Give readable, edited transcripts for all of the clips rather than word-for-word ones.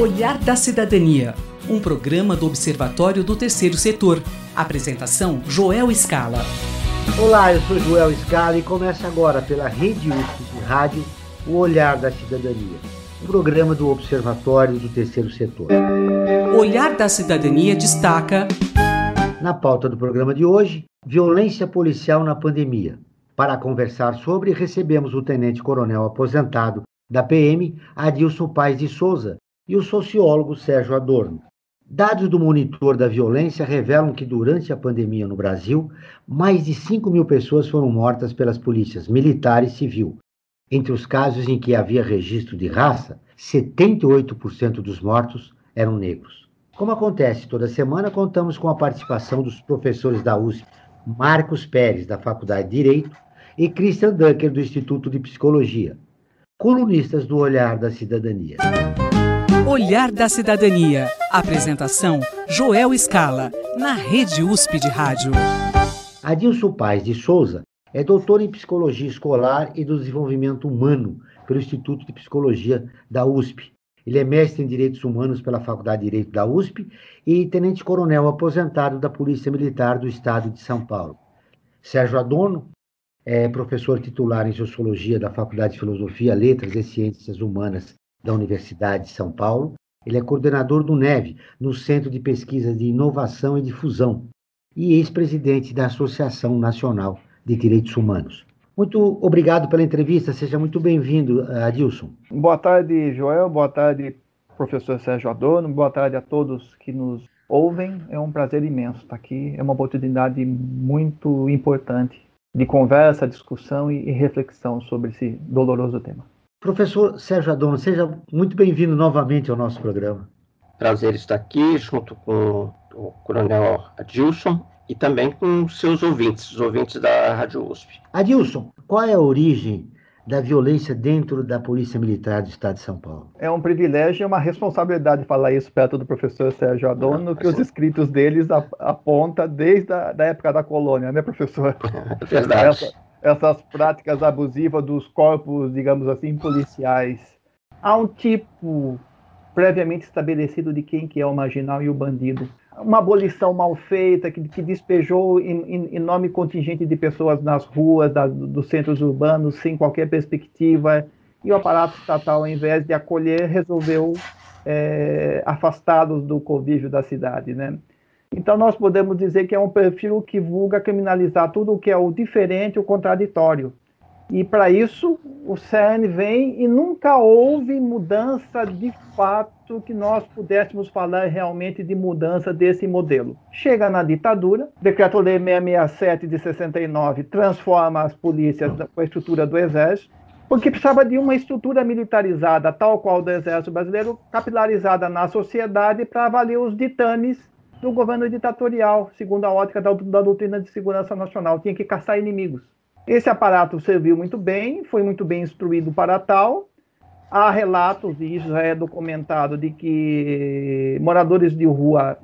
Olhar da Cidadania, um programa do Observatório do Terceiro Setor. Apresentação, Joel Scala. Olá, eu sou Joel Scala e começa agora pela Rede USP de Rádio o Olhar da Cidadania, um programa do Observatório do Terceiro Setor. Olhar da Cidadania destaca... Na pauta do programa de hoje, violência policial na pandemia. Para conversar sobre, recebemos o tenente-coronel aposentado da PM, Adilson Paes de Souza, e o sociólogo Sérgio Adorno. Dados do Monitor da Violência revelam que durante a pandemia no Brasil, mais de 5.000 pessoas foram mortas pelas polícias militar e civil. Entre os casos em que havia registro de raça, 78% dos mortos eram negros. Como acontece toda semana, contamos com a participação dos professores da USP, Marcos Pérez, da Faculdade de Direito, e Christian Dunker, do Instituto de Psicologia, colunistas do Olhar da Cidadania. Olhar da Cidadania. Apresentação, Joel Scala, na Rede USP de Rádio. Adilson Paes de Souza é doutor em Psicologia Escolar e do Desenvolvimento Humano pelo Instituto de Psicologia da USP. Ele é mestre em Direitos Humanos pela Faculdade de Direito da USP e tenente-coronel aposentado da Polícia Militar do Estado de São Paulo. Sérgio Adorno é professor titular em Sociologia da Faculdade de Filosofia, Letras e Ciências Humanas da Universidade de São Paulo. Ele é coordenador do NEV, no Centro de Pesquisa de Inovação e Difusão, e ex-presidente da Associação Nacional de Direitos Humanos. Muito obrigado pela entrevista, seja muito bem-vindo, Adilson. Boa tarde, Joel, boa tarde, professor Sérgio Adorno, boa tarde a todos que nos ouvem. É um prazer imenso estar aqui, é uma oportunidade muito importante de conversa, discussão e reflexão sobre esse doloroso tema. Professor Sérgio Adorno, seja muito bem-vindo novamente ao nosso programa. Prazer estar aqui junto com o coronel Adilson e também com seus ouvintes, os ouvintes da Rádio USP. Adilson, qual é a origem da violência dentro da Polícia Militar do Estado de São Paulo? É um privilégio e uma responsabilidade falar isso perto do professor Sérgio Adorno, que os escritos deles apontam desde a da época da colônia, né, professor? É verdade. Essas práticas abusivas dos corpos, digamos assim, policiais. Há um tipo previamente estabelecido de quem que é o marginal e o bandido. Uma abolição mal feita que despejou enorme contingente de pessoas nas ruas dos centros urbanos sem qualquer perspectiva, e o aparato estatal, ao invés de acolher, resolveu afastá-los do convívio da cidade, né? Então nós podemos dizer que é um perfil que vulga criminalizar tudo o que é o diferente, o contraditório. E para isso o CERN vem e nunca houve mudança de fato que nós pudéssemos falar realmente de mudança desse modelo. Chega na ditadura, Decreto-Lei 667 de 69 transforma as polícias com a estrutura do Exército, porque precisava de uma estrutura militarizada, tal qual do Exército Brasileiro, capilarizada na sociedade para valer os ditames do governo ditatorial, segundo a ótica da doutrina de segurança nacional. Tinha que caçar inimigos. Esse aparato serviu muito bem, foi muito bem instruído para tal. Há relatos, e isso já é documentado, de que moradores de rua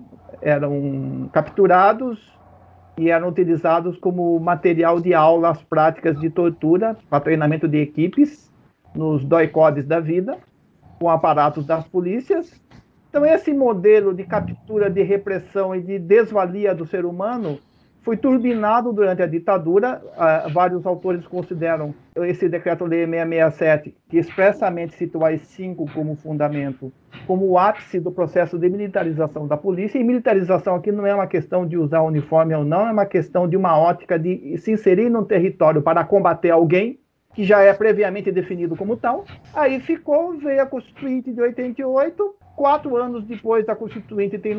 eram capturados e eram utilizados como material de aulas práticas de tortura, para treinamento de equipes, nos DOI-CODES da vida, com aparatos das polícias. Então, esse modelo de captura, de repressão e de desvalia do ser humano foi turbinado durante a ditadura. Vários autores consideram esse Decreto-Lei 667, que expressamente cita o AI-5 como fundamento, como o ápice do processo de militarização da polícia. E militarização aqui não é uma questão de usar uniforme ou não, é uma questão de uma ótica de se inserir num território para combater alguém, que já é previamente definido como tal. Aí veio a Constituinte de 88, 4 anos depois da Constituinte tem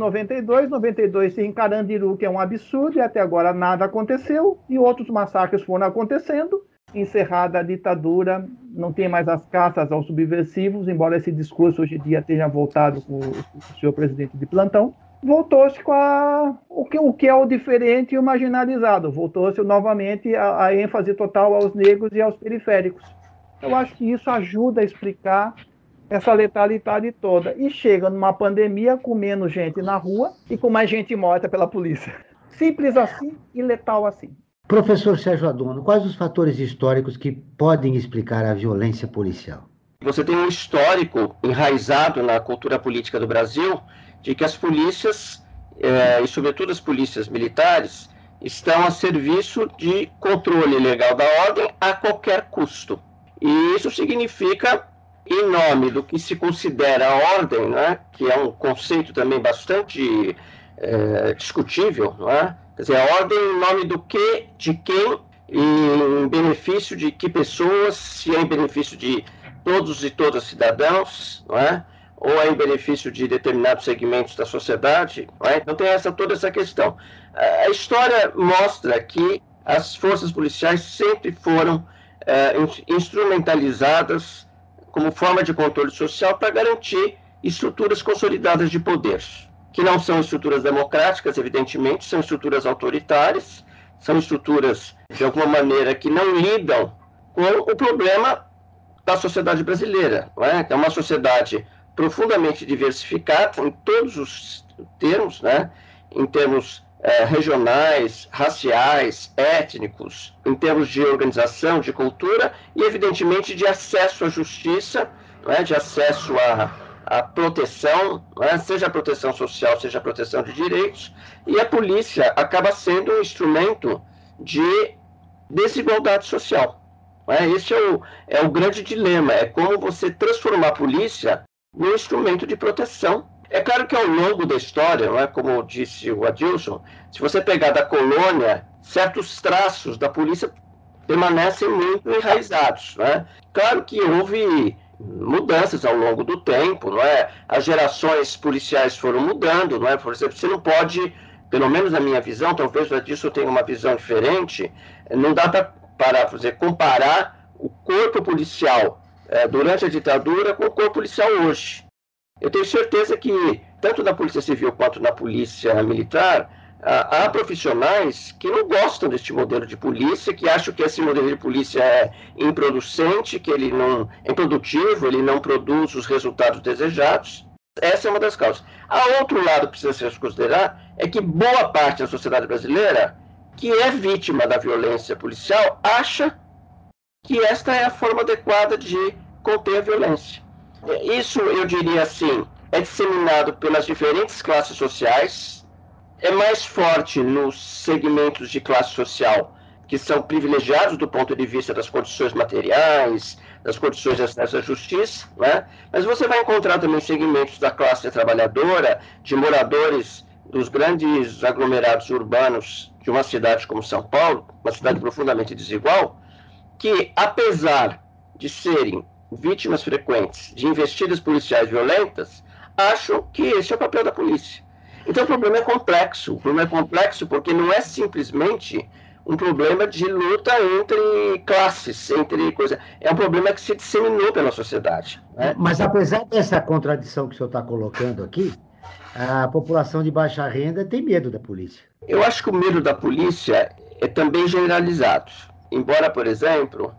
92 tem Carandiru, que é um absurdo, e até agora nada aconteceu, e outros massacres foram acontecendo. Encerrada a ditadura, não tem mais as caças aos subversivos, embora esse discurso hoje em dia tenha voltado com o senhor presidente de plantão. Voltou-se com o que é o diferente e o marginalizado, voltou-se novamente a ênfase total aos negros e aos periféricos. Eu acho que isso ajuda a explicar essa letalidade toda. E chega numa pandemia com menos gente na rua e com mais gente morta pela polícia. Simples assim e letal assim. Professor Sérgio Adorno, quais os fatores históricos que podem explicar a violência policial? Você tem um histórico enraizado na cultura política do Brasil de que as polícias, e sobretudo as polícias militares, estão a serviço de controle legal da ordem a qualquer custo. E isso significa, em nome do que se considera a ordem, né, que é um conceito também bastante discutível, não é? Quer dizer, a ordem em nome do quê, de quem, e em benefício de que pessoas, se é em benefício de todos e todas cidadãos, não é? Ou é em benefício de determinados segmentos da sociedade, não é? Então tem toda essa questão. A história mostra que as forças policiais sempre foram instrumentalizadas como forma de controle social para garantir estruturas consolidadas de poder, que não são estruturas democráticas, evidentemente, são estruturas autoritárias, são estruturas, de alguma maneira, que não lidam com o problema da sociedade brasileira, não é? Que é uma sociedade profundamente diversificada em todos os termos, né? Em termos regionais, raciais, étnicos, em termos de organização, de cultura e, evidentemente, de acesso à justiça, não é? De acesso à proteção, não é? Seja a proteção social, seja a proteção de direitos, e a polícia acaba sendo um instrumento de desigualdade social. Não é? Esse é o grande dilema, é como você transformar a polícia num instrumento de proteção. É claro que ao longo da história, não é? Como disse o Adilson, se você pegar da colônia, certos traços da polícia permanecem muito enraizados. Não é? Claro que houve mudanças ao longo do tempo, não é? As gerações policiais foram mudando, não é? Por exemplo, você não pode, pelo menos na minha visão, talvez o Adilson tenha uma visão diferente, não dá para comparar o corpo policial durante a ditadura com o corpo policial hoje. Eu tenho certeza que, tanto na Polícia Civil quanto na Polícia Militar, há profissionais que não gostam deste modelo de polícia, que acham que esse modelo de polícia é improducente, que ele não é improdutivo, ele não produz os resultados desejados. Essa é uma das causas. A outro lado que precisa se considerar é que boa parte da sociedade brasileira, que é vítima da violência policial, acha que esta é a forma adequada de conter a violência. Isso, eu diria assim, é disseminado pelas diferentes classes sociais, é mais forte nos segmentos de classe social que são privilegiados do ponto de vista das condições materiais, das condições de acesso à justiça, né? Mas você vai encontrar também segmentos da classe trabalhadora, de moradores dos grandes aglomerados urbanos de uma cidade como São Paulo, uma cidade profundamente desigual, que, apesar de serem vítimas frequentes de investidas policiais violentas, acham que esse é o papel da polícia. Então o problema é complexo. O problema é complexo porque não é simplesmente um problema de luta entre classes, entre coisas. É um problema que se disseminou pela sociedade, né? Mas apesar dessa contradição que o senhor está colocando aqui, a população de baixa renda tem medo da polícia. Eu acho que o medo da polícia é também generalizado. Embora, por exemplo,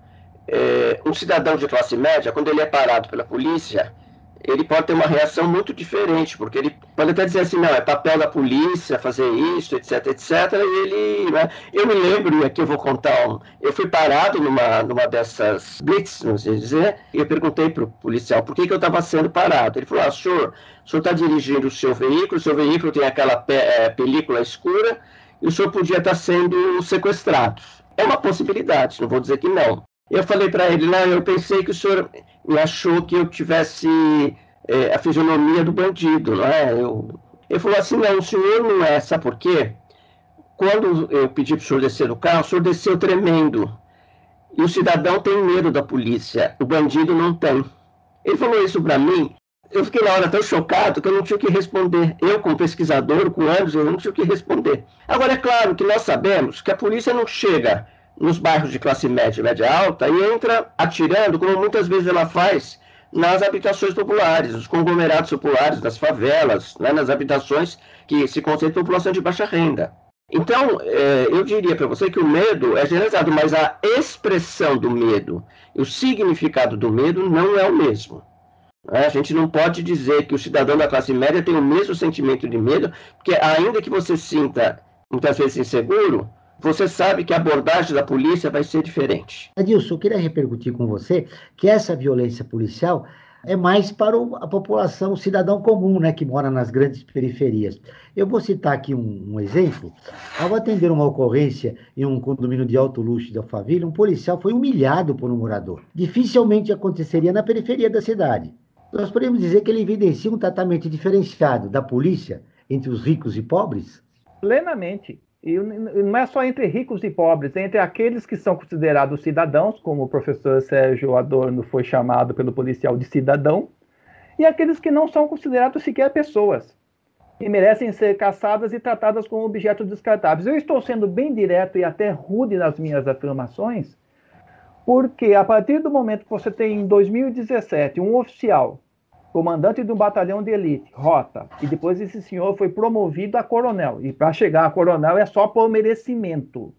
um cidadão de classe média, quando ele é parado pela polícia, ele pode ter uma reação muito diferente, porque ele pode até dizer assim, não, é papel da polícia fazer isso, etc, etc, e ele, né? Eu me lembro, e aqui eu vou contar, eu fui parado numa dessas blitz, não sei dizer, e eu perguntei para o policial por que eu estava sendo parado. Ele falou, o senhor está dirigindo o seu veículo tem aquela película escura, e o senhor podia estar sendo sequestrado. É uma possibilidade, não vou dizer que não. Eu falei para ele, não, eu pensei que o senhor me achou que eu tivesse a fisionomia do bandido, não é? Ele falou assim, não, o senhor não é, sabe por quê? Quando eu pedi para o senhor descer do carro, o senhor desceu tremendo. E o cidadão tem medo da polícia, o bandido não tem. Ele falou isso para mim, eu fiquei na hora tão chocado que eu não tinha o que responder. Eu, como pesquisador, com anos, eu não tinha o que responder. Agora, é claro que nós sabemos que a polícia não chega nos bairros de classe média e média alta e entra atirando, como muitas vezes ela faz nas habitações populares, nos conglomerados populares, nas favelas, né, nas habitações que se concentram em população de baixa renda. Então, eu diria para você que o medo é generalizado, mas a expressão do medo e o significado do medo não é o mesmo. A gente não pode dizer que o cidadão da classe média tem o mesmo sentimento de medo, porque ainda que você sinta muitas vezes inseguro, você sabe que a abordagem da polícia vai ser diferente. Adilson, eu queria repercutir com você que essa violência policial é mais para a população, o cidadão comum, né, que mora nas grandes periferias. Eu vou citar aqui um exemplo. Ao atender uma ocorrência em um condomínio de alto luxo de Alphaville, um policial foi humilhado por um morador. Dificilmente aconteceria na periferia da cidade. Nós podemos dizer que ele evidencia um tratamento diferenciado da polícia entre os ricos e pobres? Plenamente. E não é só entre ricos e pobres, é entre aqueles que são considerados cidadãos, como o professor Sérgio Adorno foi chamado pelo policial de cidadão, e aqueles que não são considerados sequer pessoas, e merecem ser caçadas e tratadas como objetos descartáveis. Eu estou sendo bem direto e até rude nas minhas afirmações, porque a partir do momento que você tem, em 2017, um oficial, comandante de um batalhão de elite, rota, e depois esse senhor foi promovido a coronel, e para chegar a coronel é só por merecimento.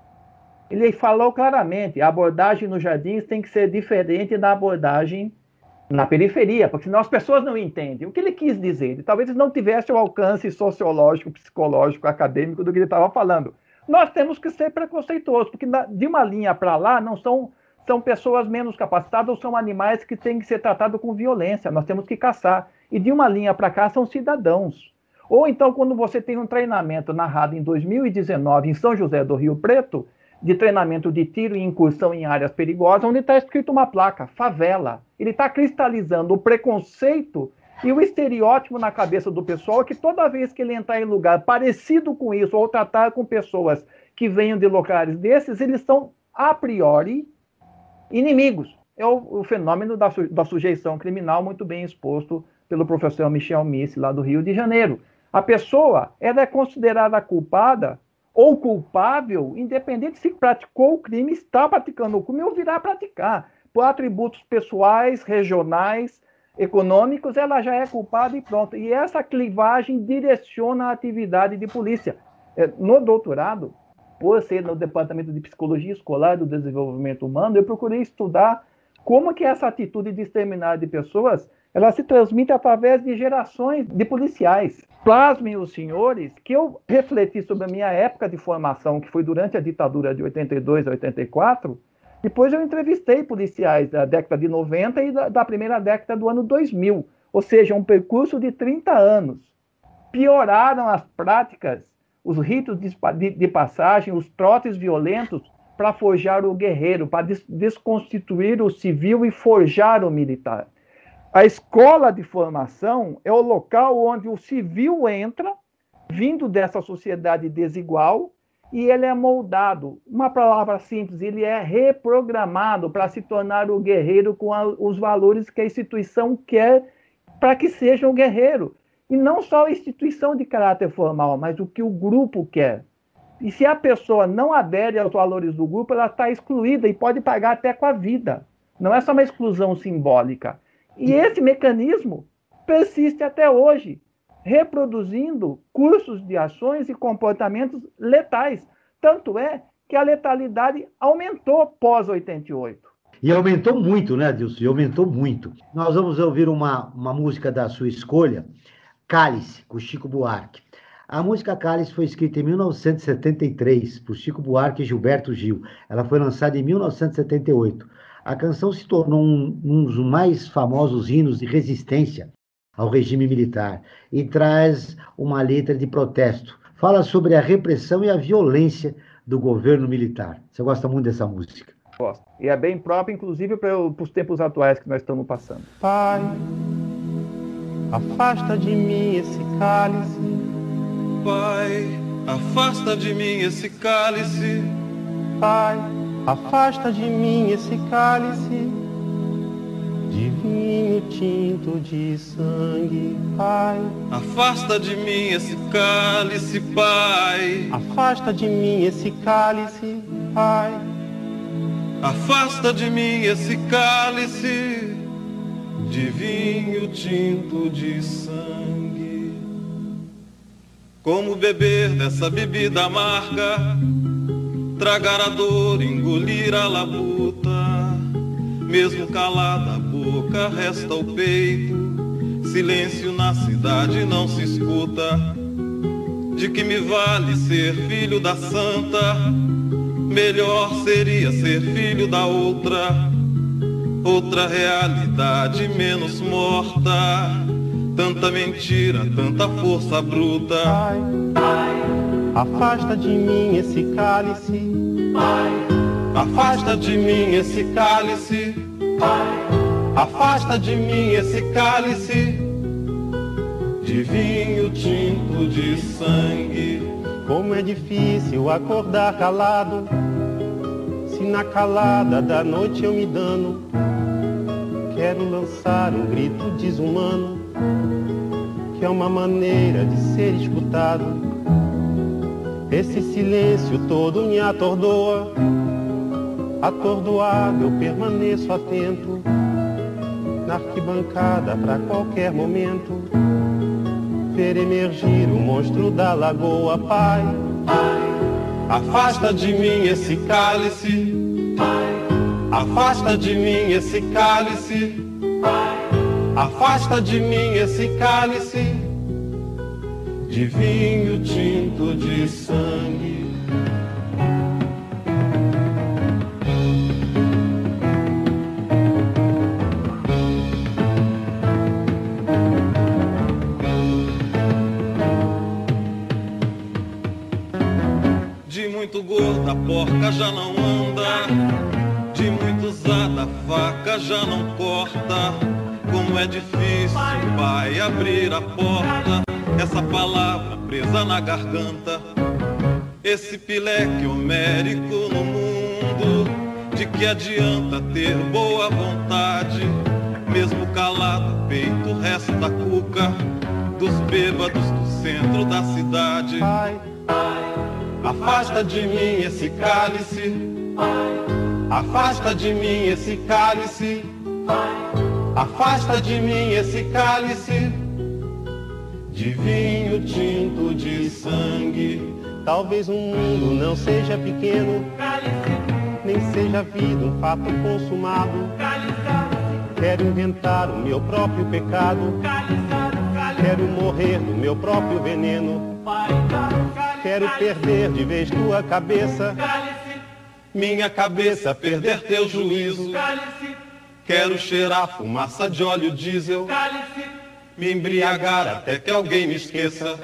Ele falou claramente, a abordagem nos jardins tem que ser diferente da abordagem na periferia, porque senão as pessoas não entendem. O que ele quis dizer? Ele talvez não tivesse o alcance sociológico, psicológico, acadêmico do que ele estava falando. Nós temos que ser preconceituosos, porque de uma linha para lá não são pessoas menos capacitadas ou são animais que têm que ser tratados com violência. Nós temos que caçar. E de uma linha para cá são cidadãos. Ou então, quando você tem um treinamento narrado em 2019 em São José do Rio Preto, de treinamento de tiro e incursão em áreas perigosas, onde está escrito uma placa, favela. Ele está cristalizando o preconceito e o estereótipo na cabeça do pessoal, que toda vez que ele entrar em lugar parecido com isso, ou tratar com pessoas que venham de locais desses, eles são, a priori, inimigos. É o fenômeno da sujeição criminal, muito bem exposto pelo professor Michel Misse, lá do Rio de Janeiro. A pessoa ela é considerada culpada ou culpável, independente se praticou o crime, está praticando o crime ou virá praticar. Por atributos pessoais, regionais, econômicos, ela já é culpada e pronto. E essa clivagem direciona a atividade de polícia. No doutorado, por ser no Departamento de Psicologia Escolar do Desenvolvimento Humano, eu procurei estudar como que essa atitude de exterminar de pessoas, ela se transmite através de gerações de policiais. Plasmem os senhores que eu refleti sobre a minha época de formação, que foi durante a ditadura de 82 a 84, depois eu entrevistei policiais da década de 90 e da primeira década do ano 2000, ou seja, um percurso de 30 anos. Pioraram as práticas, os ritos de passagem, os trotes violentos para forjar o guerreiro, para desconstituir o civil e forjar o militar. A escola de formação é o local onde o civil entra, vindo dessa sociedade desigual, e ele é moldado. Uma palavra simples, ele é reprogramado para se tornar o guerreiro com os valores que a instituição quer para que seja um guerreiro. E não só a instituição de caráter formal, mas o que o grupo quer. E se a pessoa não adere aos valores do grupo, ela está excluída e pode pagar até com a vida. Não é só uma exclusão simbólica. E esse mecanismo persiste até hoje, reproduzindo cursos de ações e comportamentos letais. Tanto é que a letalidade aumentou pós-88. E aumentou muito, né, Adilson? E aumentou muito. Nós vamos ouvir uma música da sua escolha, Cálice, com Chico Buarque. A música Cálice foi escrita em 1973 por Chico Buarque e Gilberto Gil. Ela foi lançada em 1978. A canção se tornou um dos mais famosos hinos de resistência ao regime militar e traz uma letra de protesto. Fala sobre a repressão e a violência do governo militar. Você gosta muito dessa música? Gosto. E é bem própria, inclusive, para os tempos atuais que nós estamos passando. Pai, afasta de mim esse cálice. Pai, afasta de mim esse cálice. Pai, afasta de mim esse cálice de vinho tinto de sangue. Pai, afasta de mim esse cálice, Pai. Afasta de mim esse cálice, Pai. Afasta de mim esse cálice de vinho tinto de sangue. Como beber dessa bebida amarga, tragar a dor, engolir a labuta. Mesmo calada a boca, resta o peito. Silêncio na cidade não se escuta. De que me vale ser filho da santa? Melhor seria ser filho da outra realidade menos morta. Tanta mentira, tanta força bruta. Pai, afasta de mim esse cálice. Afasta de mim esse cálice. Afasta de mim esse cálice de vinho tinto de sangue. Como é difícil acordar calado, se na calada da noite eu me dano. Quero lançar um grito desumano, que é uma maneira de ser escutado. Esse silêncio todo me atordoa. Atordoado eu permaneço atento, na arquibancada pra qualquer momento ver emergir o monstro da lagoa. Pai, afasta de mim esse cálice. Afasta de mim esse cálice. Afasta de mim esse cálice de vinho tinto de sangue. De muito gorda a porca já não anda, de muito usada a faca já não corta. Como é difícil, pai, abrir a porta, essa palavra presa na garganta. Esse pileque homérico no mundo, de que adianta ter boa vontade? Mesmo calado, peito resta cuca dos bêbados do centro da cidade. pai, Afasta de mim esse cálice. Afasta de mim esse cálice. Afasta de mim esse cálice de vinho tinto de sangue. talvez o mundo não seja pequeno, nem seja a vida um fato consumado. Quero inventar o meu próprio pecado, quero morrer do meu próprio veneno. Quero perder de vez tua cabeça, Minha cabeça perder teu juízo. Quero cheirar fumaça de óleo diesel, me embriagar até que alguém me esqueça.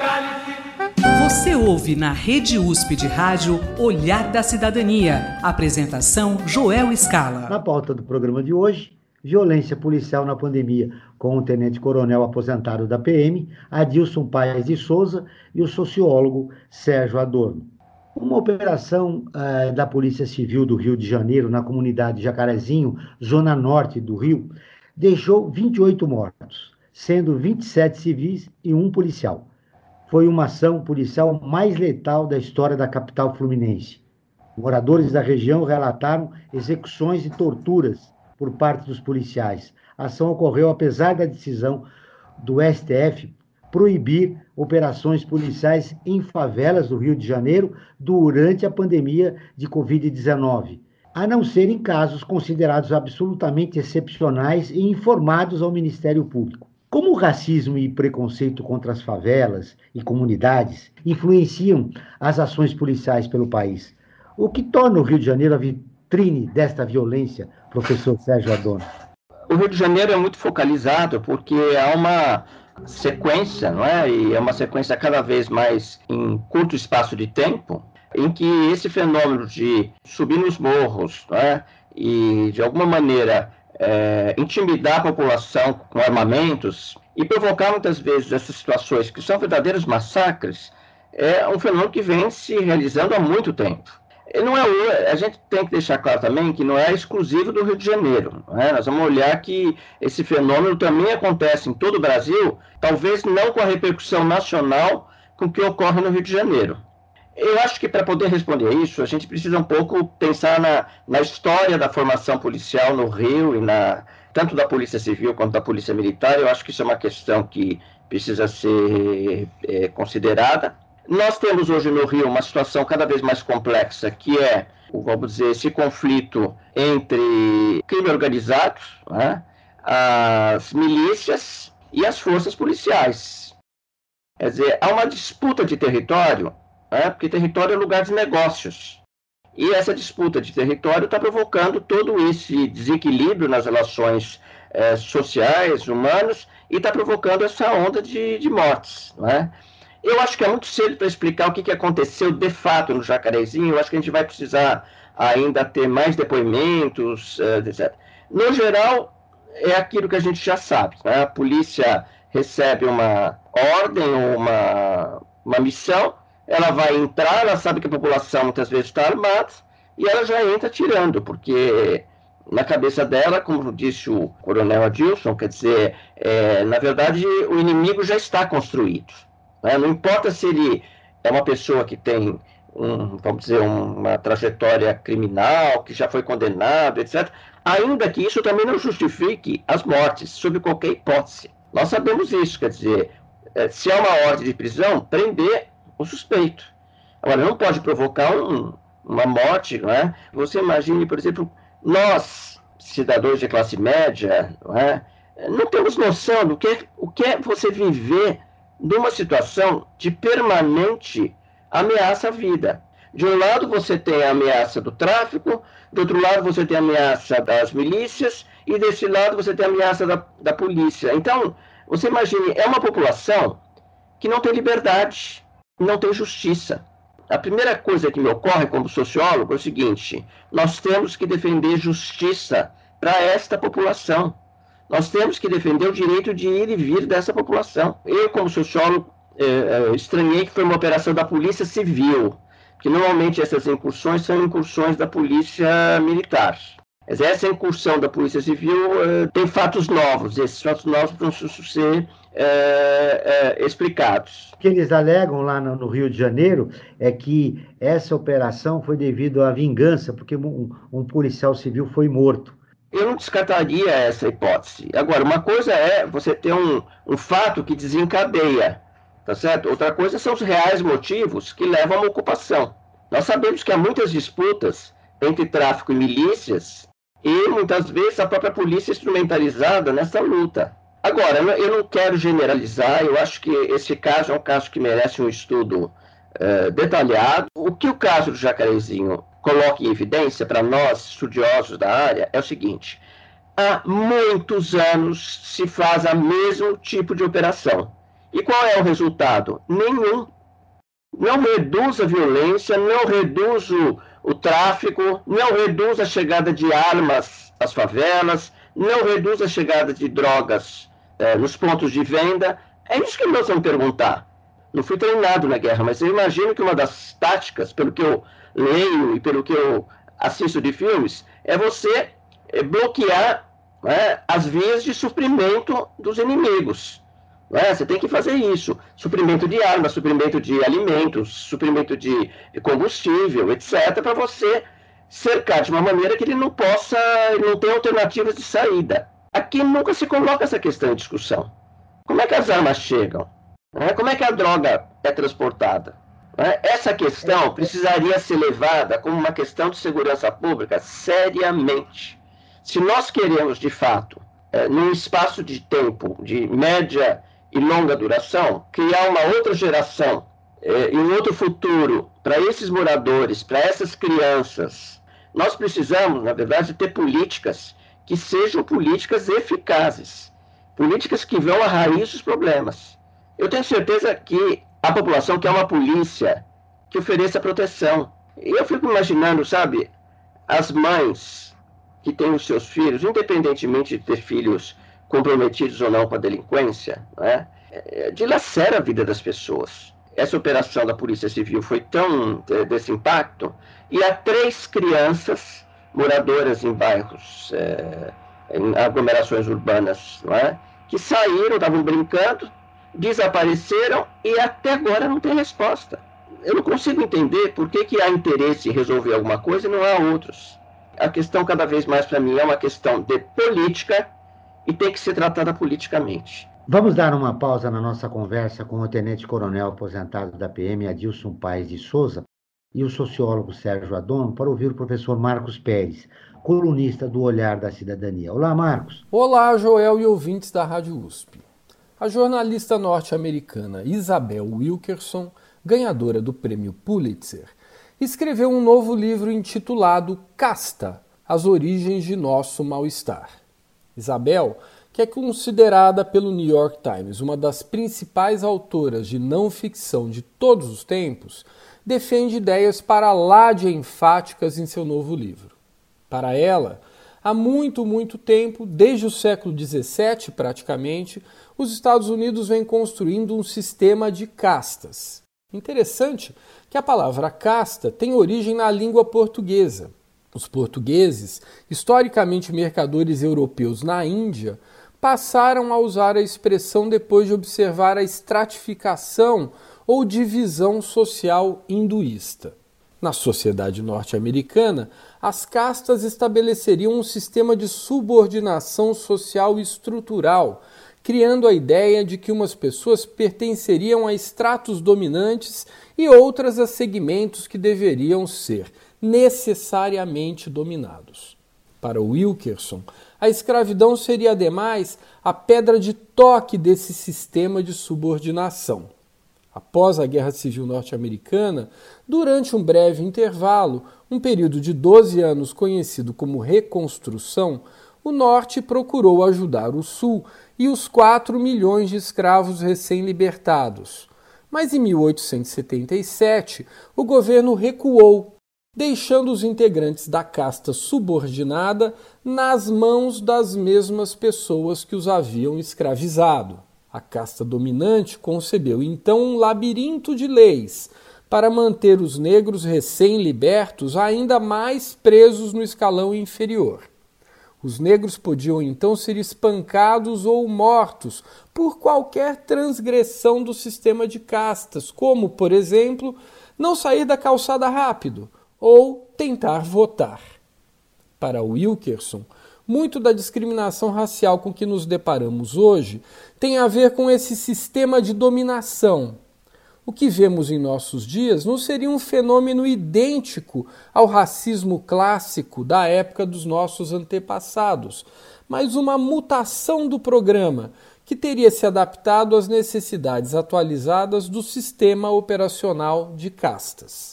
Você ouve na Rede USP de Rádio Olhar da Cidadania. Apresentação Joel Scala. Na pauta do programa de hoje, violência policial na pandemia, com o tenente-coronel aposentado da PM, Adilson Paes de Souza, e o sociólogo Sérgio Adorno. Uma operação da Polícia Civil do Rio de Janeiro, na comunidade Jacarezinho, zona norte do Rio, deixou 28 mortos, sendo 27 civis e um policial. Foi uma ação policial mais letal da história da capital fluminense. Moradores da região relataram execuções e torturas por parte dos policiais. A ação ocorreu apesar da decisão do STF proibir operações policiais em favelas do Rio de Janeiro durante a pandemia de Covid-19, a não ser em casos considerados absolutamente excepcionais e informados ao Ministério Público. Como o racismo e preconceito contra as favelas e comunidades influenciam as ações policiais pelo país? O que torna o Rio de Janeiro a vitrine desta violência, professor Sérgio Adorno? O Rio de Janeiro é muito focalizado porque há uma sequência, não é? E é uma sequência cada vez mais em curto espaço de tempo, em que esse fenômeno de subir nos morros, não é? E de alguma maneira intimidar a população com armamentos e provocar muitas vezes essas situações que são verdadeiros massacres, é um fenômeno que vem se realizando há muito tempo. A gente tem que deixar claro também que não é exclusivo do Rio de Janeiro. Né? Nós vamos olhar que esse fenômeno também acontece em todo o Brasil, talvez não com a repercussão nacional com o que ocorre no Rio de Janeiro. Eu acho que para poder responder a isso, a gente precisa um pouco pensar na história da formação policial no Rio, e tanto da Polícia Civil quanto da Polícia Militar. Eu acho que isso é uma questão que precisa ser considerada. Nós temos hoje no Rio uma situação cada vez mais complexa, que é, vamos dizer, esse conflito entre crime organizado, né, as milícias e as forças policiais. Quer dizer, há uma disputa de território, né? Porque território é lugar de negócios. E essa disputa de território está provocando todo esse desequilíbrio nas relações sociais, humanas, e está provocando essa onda de mortes. Né? Eu acho que é muito cedo para explicar o que aconteceu de fato no Jacarezinho. Eu acho que a gente vai precisar ainda ter mais depoimentos, etc. No geral, é aquilo que a gente já sabe. Né? A polícia recebe uma ordem, uma missão, ela vai entrar, ela sabe que a população muitas vezes está armada, e ela já entra atirando, porque na cabeça dela, como disse o coronel Adilson, quer dizer, na verdade, o inimigo já está construído. Né? Não importa se ele é uma pessoa que tem, vamos dizer, uma trajetória criminal, que já foi condenado, etc., ainda que isso também não justifique as mortes, sob qualquer hipótese. Nós sabemos isso, quer dizer, se há uma ordem de prisão, prender o suspeito. Agora, não pode provocar uma morte, não é? Você imagine, por exemplo, nós, cidadãos de classe média, não temos noção do que é você viver numa situação de permanente ameaça à vida. De um lado você tem a ameaça do tráfico, do outro lado você tem a ameaça das milícias, e desse lado você tem a ameaça da polícia. Então, você imagine, é uma população que não tem liberdade, não tem justiça. A primeira coisa que me ocorre como sociólogo é o seguinte: nós temos que defender justiça para esta população. Nós temos que defender o direito de ir e vir dessa população. Eu, como sociólogo, estranhei que foi uma operação da Polícia Civil, que normalmente essas incursões são incursões da Polícia Militar. Mas essa incursão da Polícia Civil tem fatos novos. Esses fatos novos precisam ser explicados. O que eles alegam lá no Rio de Janeiro é que essa operação foi devido à vingança, porque um policial civil foi morto. Eu não descartaria essa hipótese. Agora, uma coisa é você ter um fato que desencadeia, tá certo? Outra coisa são os reais motivos que levam a uma ocupação. Nós sabemos que há muitas disputas entre tráfico e milícias, e muitas vezes a própria polícia é instrumentalizada nessa luta. Agora, eu não quero generalizar, eu acho que esse caso é um caso que merece um estudo detalhado. O que o caso do Jacarezinho coloca em evidência para nós, estudiosos da área, é o seguinte: há muitos anos se faz o mesmo tipo de operação. E qual é o resultado? Nenhum. Não reduz a violência, não reduz o tráfico, não reduz a chegada de armas às favelas, não reduz a chegada de drogas nos pontos de venda. É isso que nós vamos perguntar. Não fui treinado na guerra, mas eu imagino que uma das táticas, pelo que eu leio e pelo que eu assisto de filmes, é você bloquear as vias de suprimento dos inimigos. Você tem que fazer isso. Suprimento de armas, suprimento de alimentos, suprimento de combustível, etc., para você cercar de uma maneira que ele não tenha alternativas de saída. Aqui nunca se coloca essa questão em discussão. Como é que as armas chegam? Como é que a droga é transportada? Essa questão precisaria ser levada como uma questão de segurança pública seriamente. Se nós queremos, de fato, num espaço de tempo de média e longa duração, criar uma outra geração e um outro futuro para esses moradores, para essas crianças, nós precisamos, na verdade, ter políticas que sejam políticas eficazes, políticas que vão à raiz dos problemas. Eu tenho certeza que a população quer uma polícia que ofereça proteção. E eu fico imaginando, sabe, as mães que têm os seus filhos, independentemente de ter filhos comprometidos ou não com a delinquência, dilacera a vida das pessoas. Essa operação da Polícia Civil foi tão desse impacto, e há 3 crianças moradoras em bairros, em aglomerações urbanas, que saíram, estavam brincando, desapareceram e até agora não tem resposta. Eu não consigo entender por que há interesse em resolver alguma coisa e não há outros. A questão cada vez mais para mim é uma questão de política e tem que ser tratada politicamente. Vamos dar uma pausa na nossa conversa com o tenente-coronel aposentado da PM, Adilson Paes de Souza, e o sociólogo Sérgio Adorno, para ouvir o professor Marcos Pérez, colunista do Olhar da Cidadania. Olá, Marcos. Olá, Joel e ouvintes da Rádio USP. A jornalista norte-americana Isabel Wilkerson, ganhadora do prêmio Pulitzer, escreveu um novo livro intitulado Casta, as origens de nosso mal-estar. Isabel, que é considerada pelo New York Times uma das principais autoras de não-ficção de todos os tempos, defende ideias para lá de enfáticas em seu novo livro. Para ela, há muito tempo, desde o século XVII praticamente, os Estados Unidos vêm construindo um sistema de castas. Interessante que a palavra casta tem origem na língua portuguesa. Os portugueses, historicamente mercadores europeus na Índia, passaram a usar a expressão depois de observar a estratificação ou divisão social hinduísta. Na sociedade norte-americana, as castas estabeleceriam um sistema de subordinação social estrutural, criando a ideia de que umas pessoas pertenceriam a estratos dominantes e outras a segmentos que deveriam ser necessariamente dominados. Para Wilkerson, a escravidão seria, ademais, a pedra de toque desse sistema de subordinação. Após a Guerra Civil Norte-Americana, durante um breve intervalo, um período de 12 anos conhecido como Reconstrução, o Norte procurou ajudar o Sul e os 4 milhões de escravos recém-libertados. Mas em 1877, o governo recuou, deixando os integrantes da casta subordinada nas mãos das mesmas pessoas que os haviam escravizado. A casta dominante concebeu então um labirinto de leis para manter os negros recém-libertos ainda mais presos no escalão inferior. Os negros podiam então ser espancados ou mortos por qualquer transgressão do sistema de castas, como, por exemplo, não sair da calçada rápido ou tentar votar. Para Wilkerson, muito da discriminação racial com que nos deparamos hoje tem a ver com esse sistema de dominação. O que vemos em nossos dias não seria um fenômeno idêntico ao racismo clássico da época dos nossos antepassados, mas uma mutação do programa que teria se adaptado às necessidades atualizadas do sistema operacional de castas.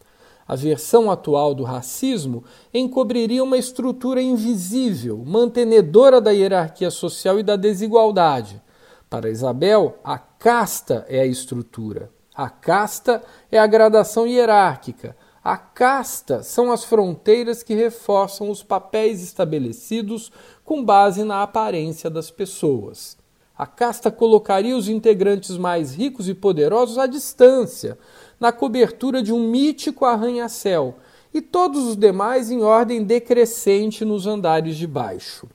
A versão atual do racismo encobriria uma estrutura invisível, mantenedora da hierarquia social e da desigualdade. Para Isabel, a casta é a estrutura. A casta é a gradação hierárquica. A casta são as fronteiras que reforçam os papéis estabelecidos com base na aparência das pessoas. A casta colocaria os integrantes mais ricos e poderosos à distância, na cobertura de um mítico arranha-céu, e todos os demais em ordem decrescente nos andares de baixo.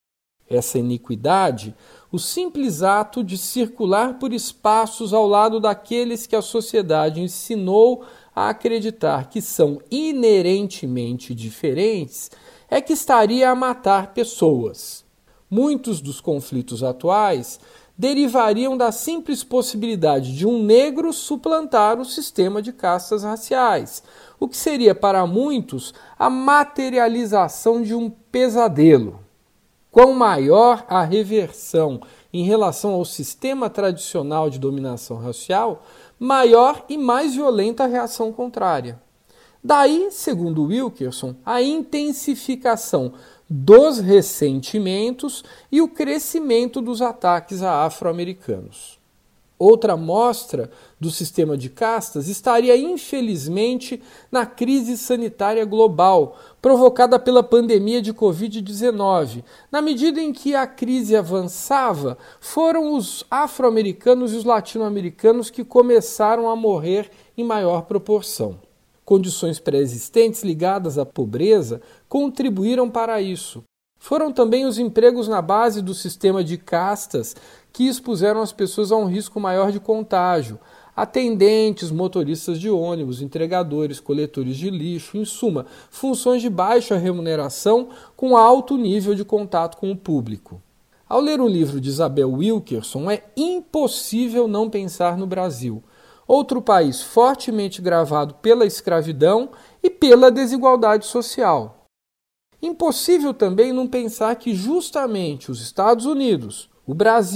Essa iniquidade, o simples ato de circular por espaços ao lado daqueles que a sociedade ensinou a acreditar que são inerentemente diferentes, é que estaria a matar pessoas. Muitos dos conflitos atuais derivariam da simples possibilidade de um negro suplantar o sistema de castas raciais, o que seria para muitos a materialização de um pesadelo. Quão maior a reversão em relação ao sistema tradicional de dominação racial, maior e mais violenta a reação contrária. Daí, segundo Wilkerson, a intensificação dos ressentimentos e o crescimento dos ataques a afro-americanos. Outra amostra do sistema de castas estaria, infelizmente, na crise sanitária global, provocada pela pandemia de Covid-19. Na medida em que a crise avançava, foram os afro-americanos e os latino-americanos que começaram a morrer em maior proporção. Condições pré-existentes ligadas à pobreza contribuíram para isso. Foram também os empregos na base do sistema de castas que expuseram as pessoas a um risco maior de contágio. Atendentes, motoristas de ônibus, entregadores, coletores de lixo, em suma, funções de baixa remuneração com alto nível de contato com o público. Ao ler o livro de Isabel Wilkerson, é impossível não pensar no Brasil, outro país fortemente gravado pela escravidão e pela desigualdade social. Impossível também não pensar que justamente os Estados Unidos, o Brasil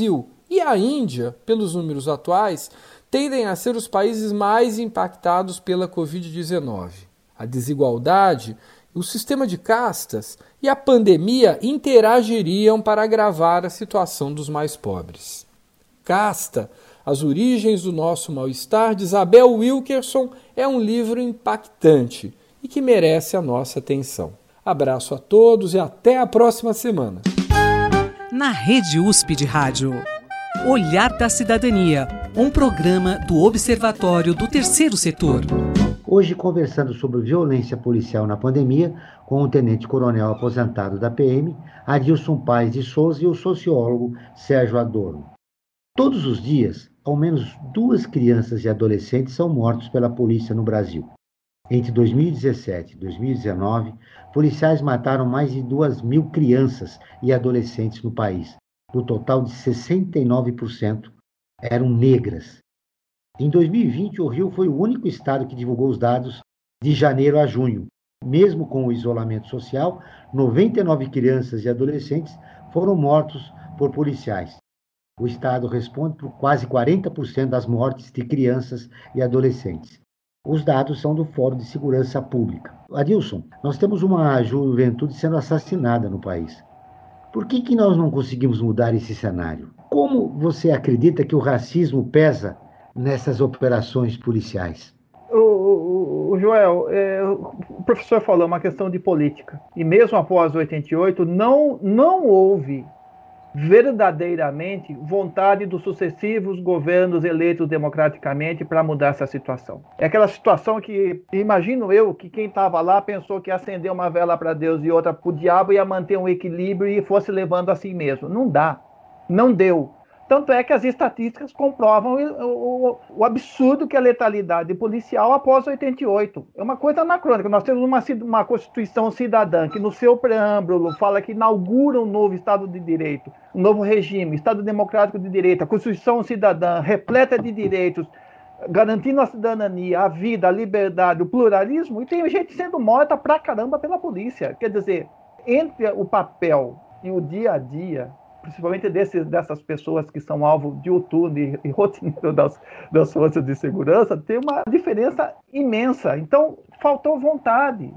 E a Índia, pelos números atuais, tendem a ser os países mais impactados pela Covid-19. A desigualdade, o sistema de castas e a pandemia interagiriam para agravar a situação dos mais pobres. Casta, As Origens do Nosso Mal-Estar, de Isabel Wilkerson, é um livro impactante e que merece a nossa atenção. Abraço a todos e até a próxima semana. Na Rede USP de Rádio, Olhar da Cidadania, um programa do Observatório do Terceiro Setor. Hoje conversando sobre violência policial na pandemia com o tenente-coronel aposentado da PM, Adilson Paes de Souza, e o sociólogo Sérgio Adorno. Todos os dias, ao menos 2 crianças e adolescentes são mortos pela polícia no Brasil. Entre 2017 e 2019, policiais mataram mais de 2.000 crianças e adolescentes no país. No total de 69% eram negras. Em 2020, o Rio foi o único estado que divulgou os dados de janeiro a junho. Mesmo com o isolamento social, 99 crianças e adolescentes foram mortos por policiais. O estado responde por quase 40% das mortes de crianças e adolescentes. Os dados são do Fórum de Segurança Pública. Adilson, nós temos uma juventude sendo assassinada no país. Por que nós não conseguimos mudar esse cenário? Como você acredita que o racismo pesa nessas operações policiais? Joel, o professor falou uma questão de política. E mesmo após 88, não houve verdadeiramente vontade dos sucessivos governos eleitos democraticamente para mudar essa situação. É aquela situação que, imagino eu, que quem estava lá pensou que acender uma vela para Deus e outra para o diabo ia manter um equilíbrio e fosse levando assim mesmo. Não dá. Não deu. Tanto é que as estatísticas comprovam o absurdo que é a letalidade policial após 88. É uma coisa anacrônica. Nós temos uma Constituição cidadã que, no seu preâmbulo, fala que inaugura um novo Estado de Direito, um novo regime, Estado Democrático de Direito, a Constituição cidadã, repleta de direitos, garantindo a cidadania, a vida, a liberdade, o pluralismo, e tem gente sendo morta pra caramba pela polícia. Quer dizer, entre o papel e o dia a dia, principalmente dessas pessoas que são alvo diuturno e rotineiro das forças de segurança, tem uma diferença imensa. Então, faltou vontade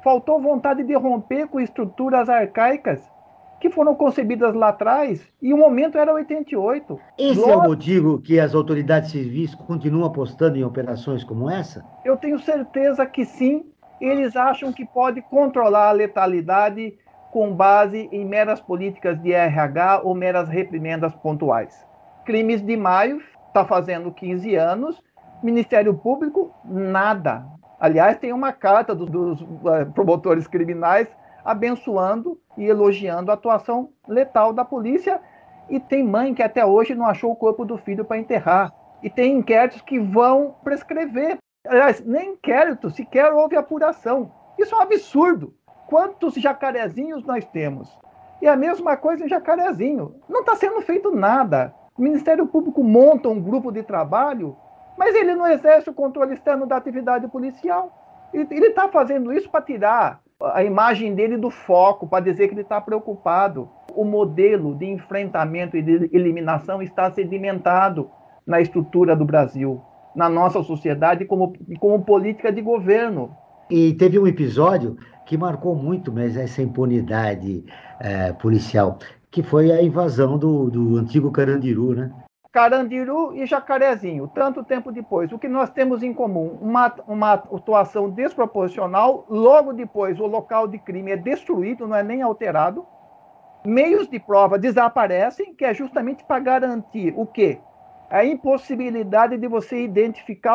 de romper com estruturas arcaicas que foram concebidas lá atrás, e o momento era 88. Esse é o motivo que as autoridades civis continuam apostando em operações como essa? Eu tenho certeza que sim. Eles acham que pode controlar a letalidade com base em meras políticas de RH ou meras reprimendas pontuais. Crimes de Maio está fazendo 15 anos, Ministério Público, nada. Aliás, tem uma carta dos promotores criminais abençoando e elogiando a atuação letal da polícia, e tem mãe que até hoje não achou o corpo do filho para enterrar. E tem inquéritos que vão prescrever. Aliás, nem inquérito, sequer houve apuração. Isso é um absurdo. Quantos jacarezinhos nós temos? E a mesma coisa em Jacarezinho. Não está sendo feito nada. O Ministério Público monta um grupo de trabalho, mas ele não exerce o controle externo da atividade policial. Ele está fazendo isso para tirar a imagem dele do foco, para dizer que ele está preocupado. O modelo de enfrentamento e de eliminação está sedimentado na estrutura do Brasil, na nossa sociedade como política de governo. E teve um episódio que marcou muito, mas essa impunidade policial, que foi a invasão do antigo Carandiru, né? Carandiru e Jacarezinho, tanto tempo depois. O que nós temos em comum? Uma atuação desproporcional, logo depois o local de crime é destruído, não é nem alterado. Meios de prova desaparecem, que é justamente para garantir o quê? A impossibilidade de você identificar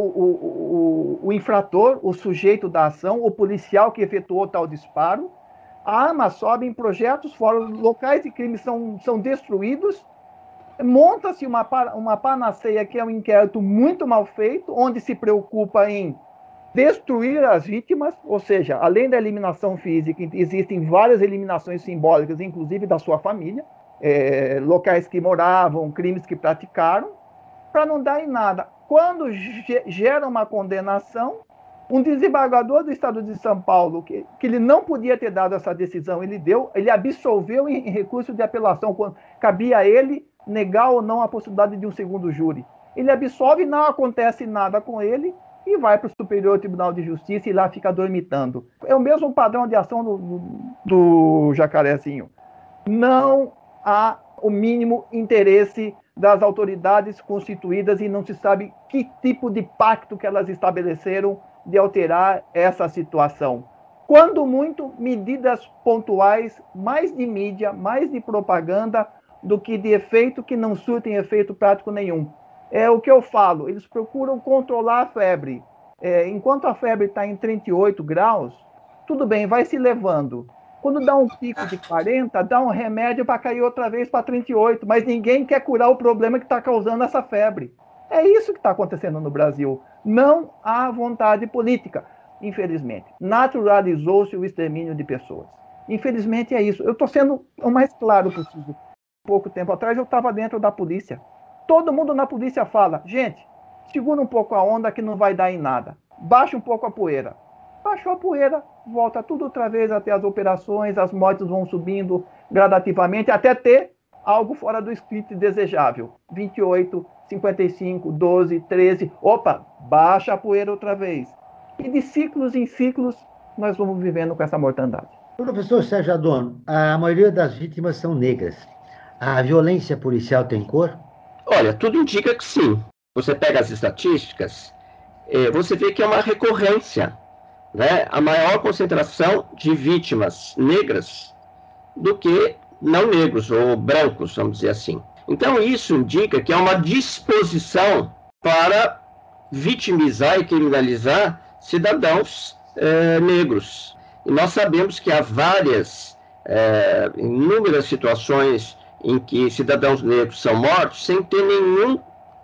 o infrator, o sujeito da ação, o policial que efetuou tal disparo. A arma sobe em projetos fora, locais de crime são destruídos. Monta-se uma panaceia que é um inquérito muito mal feito, onde se preocupa em destruir as vítimas, ou seja, além da eliminação física, existem várias eliminações simbólicas, inclusive da sua família. Locais que moravam, crimes que praticaram, para não dar em nada. Quando gera uma condenação, um desembargador do Estado de São Paulo, que ele não podia ter dado essa decisão, ele absolveu em recurso de apelação, quando cabia a ele negar ou não a possibilidade de um segundo júri. Ele absolve, não acontece nada com ele e vai para o Superior Tribunal de Justiça e lá fica dormitando. É o mesmo padrão de ação do Jacarezinho. Não há o mínimo interesse das autoridades constituídas e não se sabe que tipo de pacto que elas estabeleceram de alterar essa situação. Quando muito, medidas pontuais, mais de mídia, mais de propaganda, do que de efeito que não surtem efeito prático nenhum. É o que eu falo, eles procuram controlar a febre. Enquanto a febre está em 38 graus, tudo bem, vai se levando. Quando dá um pico de 40, dá um remédio para cair outra vez para 38, mas ninguém quer curar o problema que está causando essa febre. É isso que está acontecendo no Brasil. Não há vontade política, infelizmente. Naturalizou-se o extermínio de pessoas. Infelizmente é isso. Eu estou sendo o mais claro possível. Pouco tempo atrás eu estava dentro da polícia. Todo mundo na polícia fala, gente, segura um pouco a onda que não vai dar em nada. Baixa um pouco a poeira. Baixou a poeira, volta tudo outra vez até as operações, as mortes vão subindo gradativamente, até ter algo fora do script desejável. 28, 55, 12, 13, opa, baixa a poeira outra vez. E de ciclos em ciclos, nós vamos vivendo com essa mortandade. Professor Sérgio Adorno, a maioria das vítimas são negras. A violência policial tem cor? Olha, tudo indica que sim. Você pega as estatísticas, você vê que é uma recorrência, né? A maior concentração de vítimas negras do que não negros ou brancos, vamos dizer assim. Então isso indica que há uma disposição para vitimizar e criminalizar cidadãos negros. E nós sabemos que há inúmeras situações em que cidadãos negros são mortos sem ter nenhum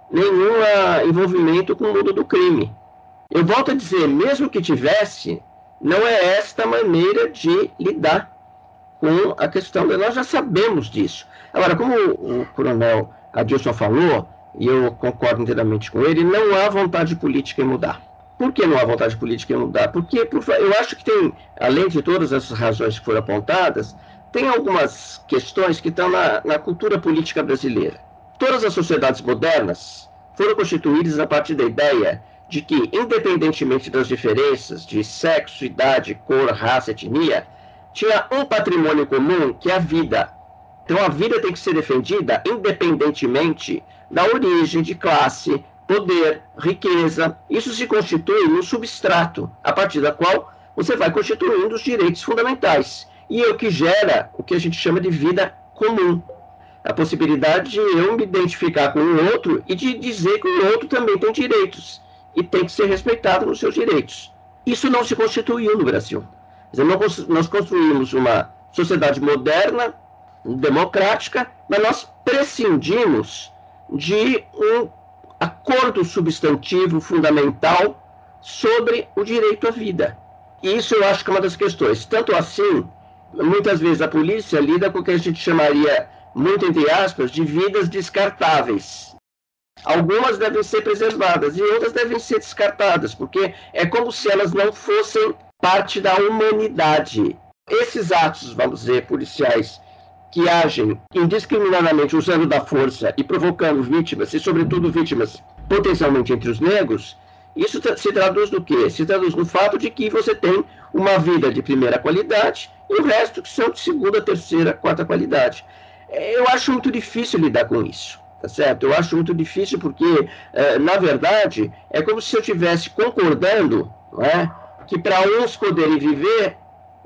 envolvimento com o mundo do crime. Eu volto a dizer, mesmo que tivesse, não é esta maneira de lidar com a questão. Nós já sabemos disso. Agora, como o coronel Adilson falou, e eu concordo inteiramente com ele, não há vontade política em mudar. Por que não há vontade política em mudar? Porque eu acho que tem, além de todas essas razões que foram apontadas, tem algumas questões que estão na cultura política brasileira. Todas as sociedades modernas foram constituídas a partir da ideia de que, independentemente das diferenças de sexo, idade, cor, raça, etnia, tinha um patrimônio comum, que é a vida. Então a vida tem que ser defendida independentemente da origem, de classe, poder, riqueza. Isso se constitui no substrato, a partir da qual você vai constituindo os direitos fundamentais. E é o que gera o que a gente chama de vida comum. A possibilidade de eu me identificar com o outro e de dizer que o outro também tem direitos e tem que ser respeitado nos seus direitos. Isso não se constituiu no Brasil. Quer dizer, nós construímos uma sociedade moderna, democrática, mas nós prescindimos de um acordo substantivo fundamental sobre o direito à vida. E isso eu acho que é uma das questões. Tanto assim, muitas vezes a polícia lida com o que a gente chamaria, muito entre aspas, de vidas descartáveis. Algumas devem ser preservadas e outras devem ser descartadas, porque é como se elas não fossem parte da humanidade. Esses atos, vamos dizer, policiais, que agem indiscriminadamente usando da força e provocando vítimas, e sobretudo vítimas potencialmente entre os negros, isso se traduz no quê? Se traduz no fato de que você tem uma vida de primeira qualidade e o resto que são de segunda, terceira, quarta qualidade. Eu acho muito difícil lidar com isso, tá certo? Eu acho muito difícil porque, na verdade, é como se eu estivesse concordando, não é, que para uns poderem viver,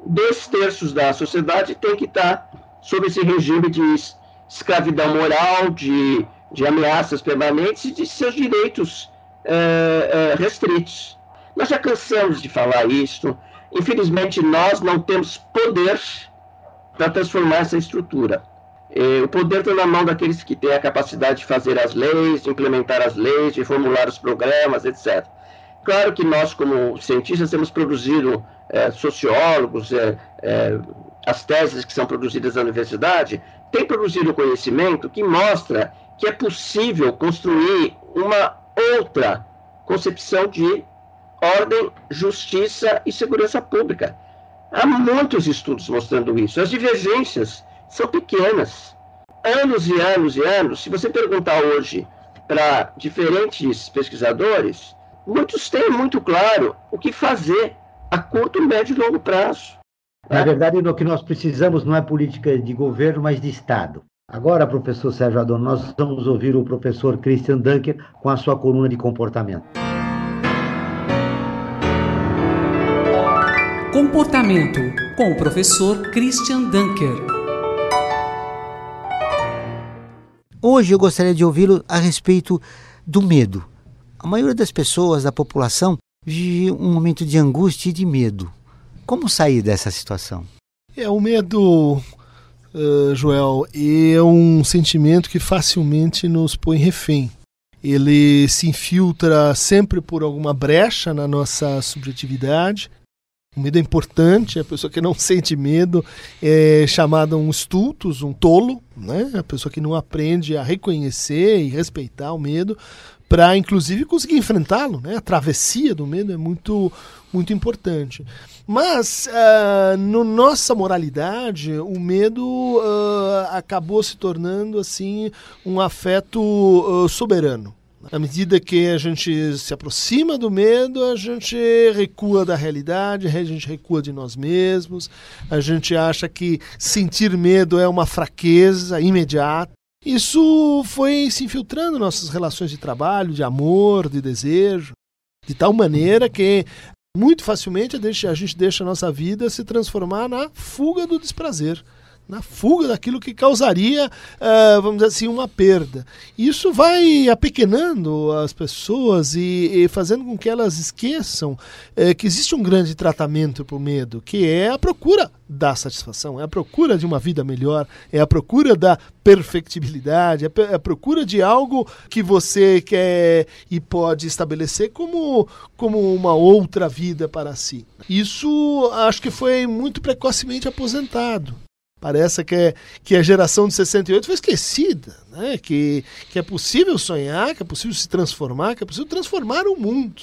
2/3 da sociedade tem que estar sob esse regime de escravidão moral, de ameaças permanentes e de seus direitos restritos. Nós já cansamos de falar isso. Infelizmente, nós não temos poder para transformar essa estrutura. O poder está na mão daqueles que têm a capacidade de fazer as leis, de implementar as leis, de formular os programas, etc. Claro que nós, como cientistas, temos produzido sociólogos, as teses que são produzidas na universidade, têm produzido conhecimento que mostra que é possível construir uma outra concepção de ordem, justiça e segurança pública. Há muitos estudos mostrando isso. As divergências são pequenas. anos e anos e anos. Se você perguntar hoje para diferentes pesquisadores, muitos têm muito claro o que fazer a curto, médio e longo prazo. Na verdade, o que nós precisamos não é política de governo, mas de Estado. Agora, professor Sérgio Adorno, nós vamos ouvir o professor Christian Dunker com a sua coluna de comportamento. Comportamento, com o professor Christian Dunker. Hoje eu gostaria de ouvi-lo a respeito do medo. A maioria das pessoas, da população, vive um momento de angústia e de medo. Como sair dessa situação? O medo, Joel, é um sentimento que facilmente nos põe refém. Ele se infiltra sempre por alguma brecha na nossa subjetividade. O medo é importante, a pessoa que não sente medo é chamada um stultus, um tolo, né? A pessoa que não aprende a reconhecer e respeitar o medo para, inclusive, conseguir enfrentá-lo, né? A travessia do medo é muito, muito importante. Mas, na nossa moralidade, o medo acabou se tornando assim, um afeto soberano. À medida que a gente se aproxima do medo, a gente recua da realidade, a gente recua de nós mesmos, a gente acha que sentir medo é uma fraqueza imediata. Isso foi se infiltrando em nossas relações de trabalho, de amor, de desejo, de tal maneira que muito facilmente a gente deixa a nossa vida se transformar na fuga do desprazer, na fuga daquilo que causaria, vamos dizer assim, uma perda. Isso vai apequenando as pessoas e fazendo com que elas esqueçam que existe um grande tratamento para o medo, que é a procura da satisfação, é a procura de uma vida melhor, é a procura da perfectibilidade, é a procura de algo que você quer e pode estabelecer como uma outra vida para si. Isso acho que foi muito precocemente aposentado. Parece que a geração de 68 foi esquecida, né? Que é possível sonhar, que é possível se transformar, que é possível transformar o mundo.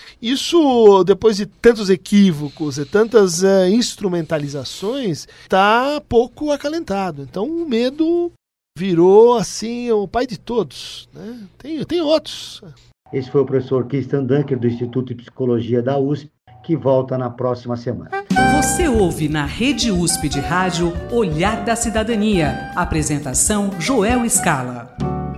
Isso, depois de tantos equívocos e tantas instrumentalizações, está pouco acalentado. Então o medo virou assim o pai de todos, né? Tem outros. Esse foi o professor Christian Dunker, do Instituto de Psicologia da USP, que volta na próxima semana. Você ouve na Rede USP de Rádio Olhar da Cidadania. Apresentação Joel Scala.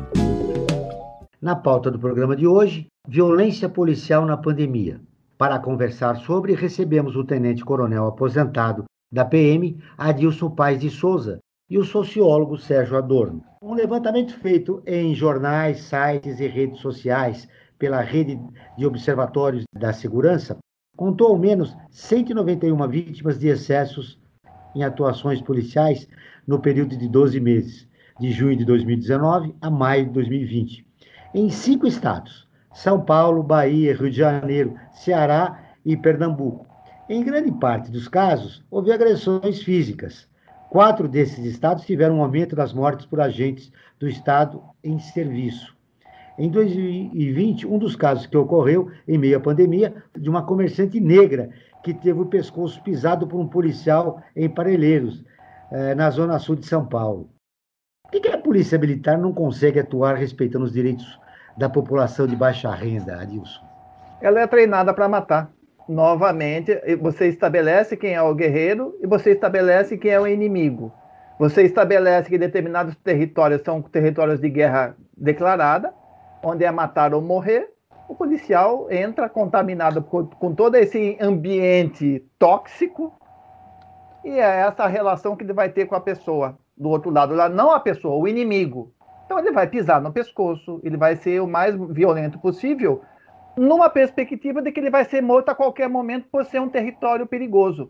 Na pauta do programa de hoje, violência policial na pandemia. Para conversar sobre, recebemos o tenente-coronel aposentado da PM, Adilson Paes de Souza, e o sociólogo Sérgio Adorno. Um levantamento feito em jornais, sites e redes sociais pela Rede de Observatórios da Segurança contou ao menos 191 vítimas de excessos em atuações policiais no período de 12 meses, de junho de 2019 a maio de 2020, em 5 estados: São Paulo, Bahia, Rio de Janeiro, Ceará e Pernambuco. Em grande parte dos casos, houve agressões físicas. 4 desses estados tiveram um aumento das mortes por agentes do Estado em serviço. Em 2020, um dos casos que ocorreu em meio à pandemia, de uma comerciante negra que teve o pescoço pisado por um policial em Parelheiros, na zona sul de São Paulo. Por que a polícia militar não consegue atuar respeitando os direitos da população de baixa renda, Adilson? Ela é treinada para matar. Novamente, você estabelece quem é o guerreiro e você estabelece quem é o inimigo. Você estabelece que determinados territórios são territórios de guerra declarada, onde é matar ou morrer. O policial entra contaminado com todo esse ambiente tóxico e é essa relação que ele vai ter com a pessoa do outro lado, não a pessoa, o inimigo. Então ele vai pisar no pescoço, ele vai ser o mais violento possível, numa perspectiva de que ele vai ser morto a qualquer momento por ser um território perigoso.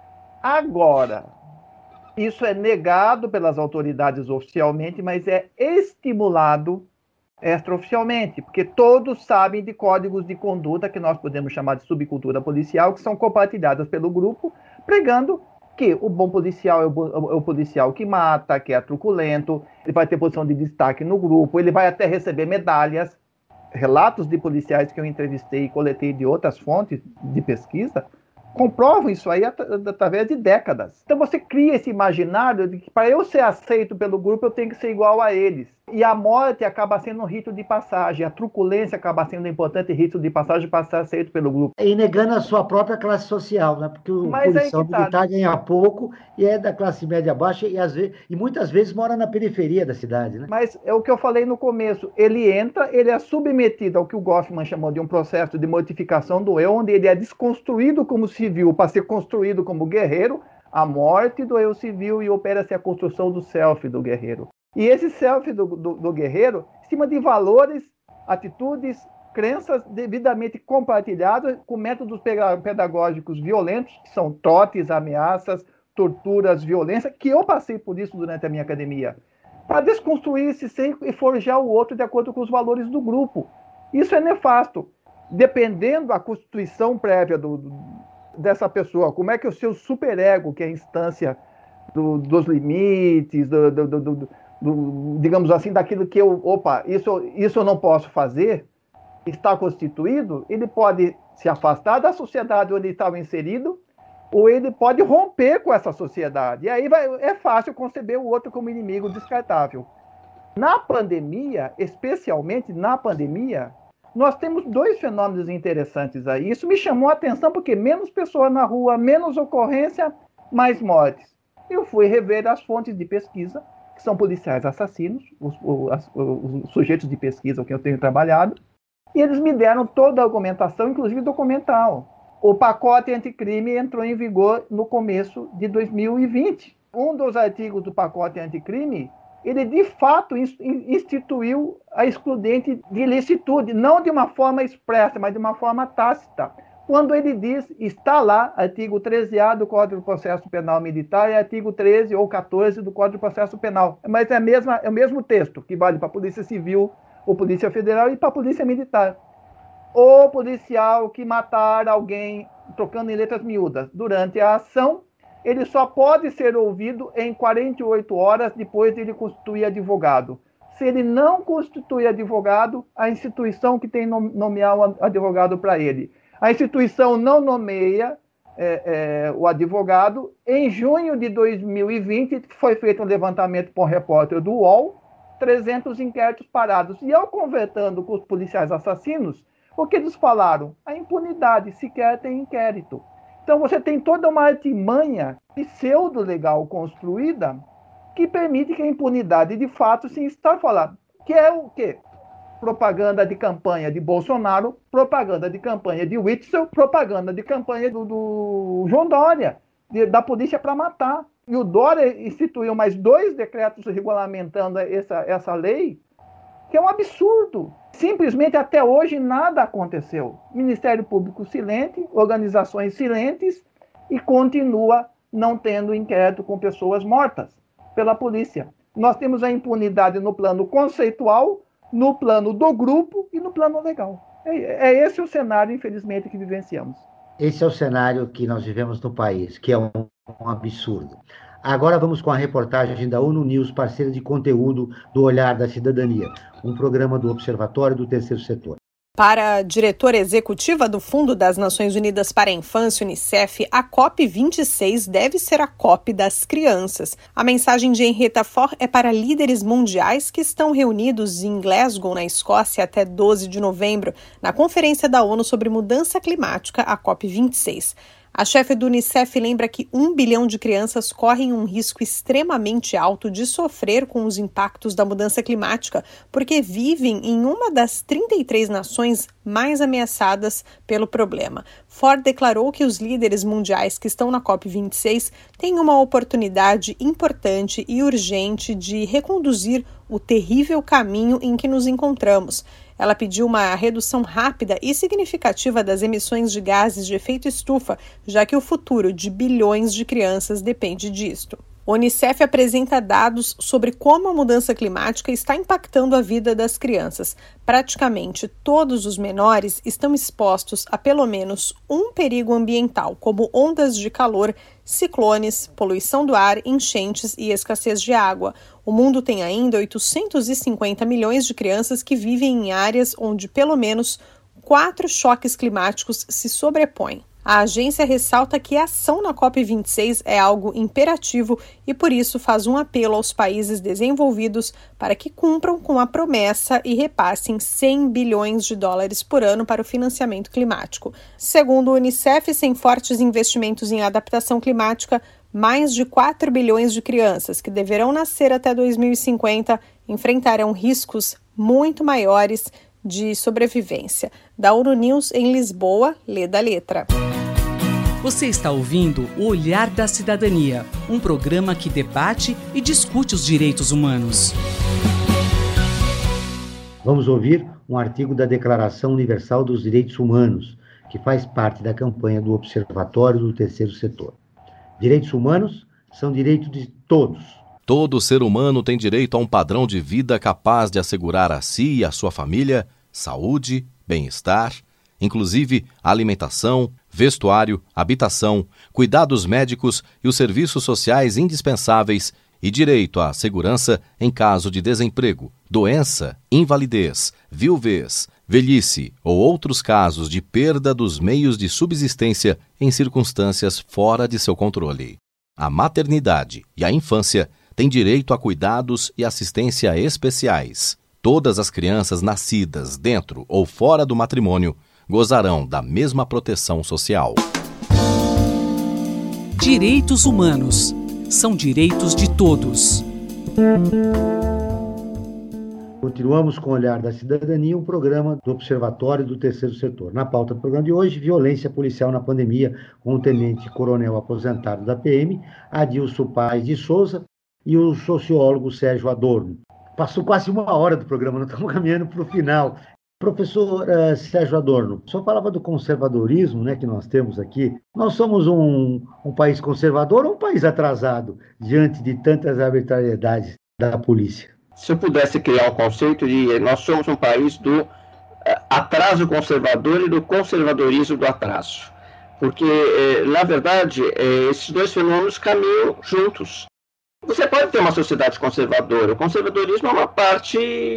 Agora, isso é negado pelas autoridades oficialmente, mas é estimulado extraoficialmente, porque todos sabem de códigos de conduta que nós podemos chamar de subcultura policial, que são compartilhadas pelo grupo, pregando que o bom policial é o policial que mata, que é truculento, ele vai ter posição de destaque no grupo, ele vai até receber medalhas. Relatos de policiais que eu entrevistei e coletei de outras fontes de pesquisa comprovam isso aí através de décadas. Então você cria esse imaginário de que para eu ser aceito pelo grupo eu tenho que ser igual a eles. E a morte acaba sendo um rito de passagem, a truculência acaba sendo um importante rito de passagem para ser aceito pelo grupo. E negando a sua própria classe social, né? Porque o policial militar ganha pouco e é da classe média baixa e muitas vezes mora na periferia da cidade, né? Mas é o que eu falei no começo, ele é submetido ao que o Goffman chamou de um processo de mortificação do eu, onde ele é desconstruído como civil para ser construído como guerreiro, a morte do eu civil, e opera-se a construção do self do guerreiro. E esse self do guerreiro, em cima de valores, atitudes, crenças devidamente compartilhadas com métodos pedagógicos violentos, que são trotes, ameaças, torturas, violência, que eu passei por isso durante a minha academia, para desconstruir esse ser e forjar o outro de acordo com os valores do grupo. Isso é nefasto. Dependendo da constituição prévia dessa pessoa, como é que o seu superego, que é a instância dos limites, digamos assim, daquilo que isso eu não posso fazer, está constituído, ele pode se afastar da sociedade onde ele estava inserido, ou ele pode romper com essa sociedade. E aí é fácil conceber o outro como inimigo descartável. Na pandemia, especialmente na pandemia, nós temos dois fenômenos interessantes aí. Isso me chamou a atenção porque menos pessoas na rua, menos ocorrência, mais mortes. Eu fui rever as fontes de pesquisa, que são policiais assassinos, os sujeitos de pesquisa com quem eu tenho trabalhado, e eles me deram toda a argumentação, inclusive documental. O pacote anticrime entrou em vigor no começo de 2020. Um dos artigos do pacote anticrime, ele de fato instituiu a excludente de ilicitude, não de uma forma expressa, mas de uma forma tácita. Quando ele diz, está lá, artigo 13A do Código de Processo Penal Militar e artigo 13 ou 14 do Código de Processo Penal. Mas é o mesmo texto, que vale para a Polícia Civil, ou Polícia Federal e para a Polícia Militar. O policial que matar alguém, trocando em letras miúdas, durante a ação, ele só pode ser ouvido em 48 horas depois de ele constituir advogado. Se ele não constitui advogado, a instituição que tem nomear um advogado para ele. A instituição não nomeia o advogado. Em junho de 2020, foi feito um levantamento por um repórter do UOL, 300 inquéritos parados. E eu conversando com os policiais assassinos, o que eles falaram? A impunidade, sequer tem inquérito. Então você tem toda uma artimanha pseudo-legal construída que permite que a impunidade de fato se instale. Que é o quê? Propaganda de campanha de Bolsonaro, propaganda de campanha de Witzel, propaganda de campanha do João Dória, da polícia para matar. E o Dória instituiu mais 2 decretos regulamentando essa lei, que é um absurdo. Simplesmente até hoje nada aconteceu. Ministério Público silente, organizações silentes, e continua não tendo inquérito com pessoas mortas pela polícia. Nós temos a impunidade no plano conceitual, no plano do grupo e no plano legal. É esse o cenário, infelizmente, que vivenciamos. Esse é o cenário que nós vivemos no país, que é um absurdo. Agora vamos com a reportagem da ONU News, parceira de conteúdo do Olhar da Cidadania, um programa do Observatório do Terceiro Setor. Para a diretora executiva do Fundo das Nações Unidas para a Infância, UNICEF, a COP26 deve ser a COP das crianças. A mensagem de Henrietta Fore é para líderes mundiais que estão reunidos em Glasgow, na Escócia, até 12 de novembro, na Conferência da ONU sobre Mudança Climática, a COP26. A chefe do UNICEF lembra que 1 bilhão de crianças correm um risco extremamente alto de sofrer com os impactos da mudança climática, porque vivem em uma das 33 nações mais ameaçadas pelo problema. Ford declarou que os líderes mundiais que estão na COP26 têm uma oportunidade importante e urgente de reconduzir o terrível caminho em que nos encontramos. Ela pediu uma redução rápida e significativa das emissões de gases de efeito estufa, já que o futuro de bilhões de crianças depende disto. O Unicef apresenta dados sobre como a mudança climática está impactando a vida das crianças. Praticamente todos os menores estão expostos a pelo menos um perigo ambiental, como ondas de calor, ciclones, poluição do ar, enchentes e escassez de água. O mundo tem ainda 850 milhões de crianças que vivem em áreas onde pelo menos 4 choques climáticos se sobrepõem. A agência ressalta que a ação na COP26 é algo imperativo e, por isso, faz um apelo aos países desenvolvidos para que cumpram com a promessa e repassem 100 bilhões de dólares por ano para o financiamento climático. Segundo o Unicef, sem fortes investimentos em adaptação climática, mais de 4 bilhões de crianças que deverão nascer até 2050 enfrentarão riscos muito maiores de sobrevivência. Da ONU News em Lisboa, lê da letra. Você está ouvindo O Olhar da Cidadania, um programa que debate e discute os direitos humanos. Vamos ouvir um artigo da Declaração Universal dos Direitos Humanos, que faz parte da campanha do Observatório do Terceiro Setor. Direitos humanos são direitos de todos. Todo ser humano tem direito a um padrão de vida capaz de assegurar a si e à sua família saúde, bem-estar, inclusive alimentação, vestuário, habitação, cuidados médicos e os serviços sociais indispensáveis e direito à segurança em caso de desemprego, doença, invalidez, viuvez, velhice ou outros casos de perda dos meios de subsistência em circunstâncias fora de seu controle. A maternidade e a infância têm direito a cuidados e assistência especiais. Todas as crianças nascidas dentro ou fora do matrimônio gozarão da mesma proteção social. Direitos humanos são direitos de todos. Continuamos com o Olhar da Cidadania, um programa do Observatório do Terceiro Setor. Na pauta do programa de hoje, violência policial na pandemia, com o tenente-coronel aposentado da PM, Adilson Paes de Souza, e o sociólogo Sérgio Adorno. Passou quase uma hora do programa, nós estamos caminhando para o final. Professor Sérgio Adorno, o senhor falava do conservadorismo, né, que nós temos aqui. Nós somos um país conservador ou um país atrasado diante de tantas arbitrariedades da polícia? Se eu pudesse criar um conceito de nós somos um país do atraso conservador e do conservadorismo do atraso. Porque, na verdade, esses dois fenômenos caminham juntos. Você pode ter uma sociedade conservadora. O conservadorismo é uma parte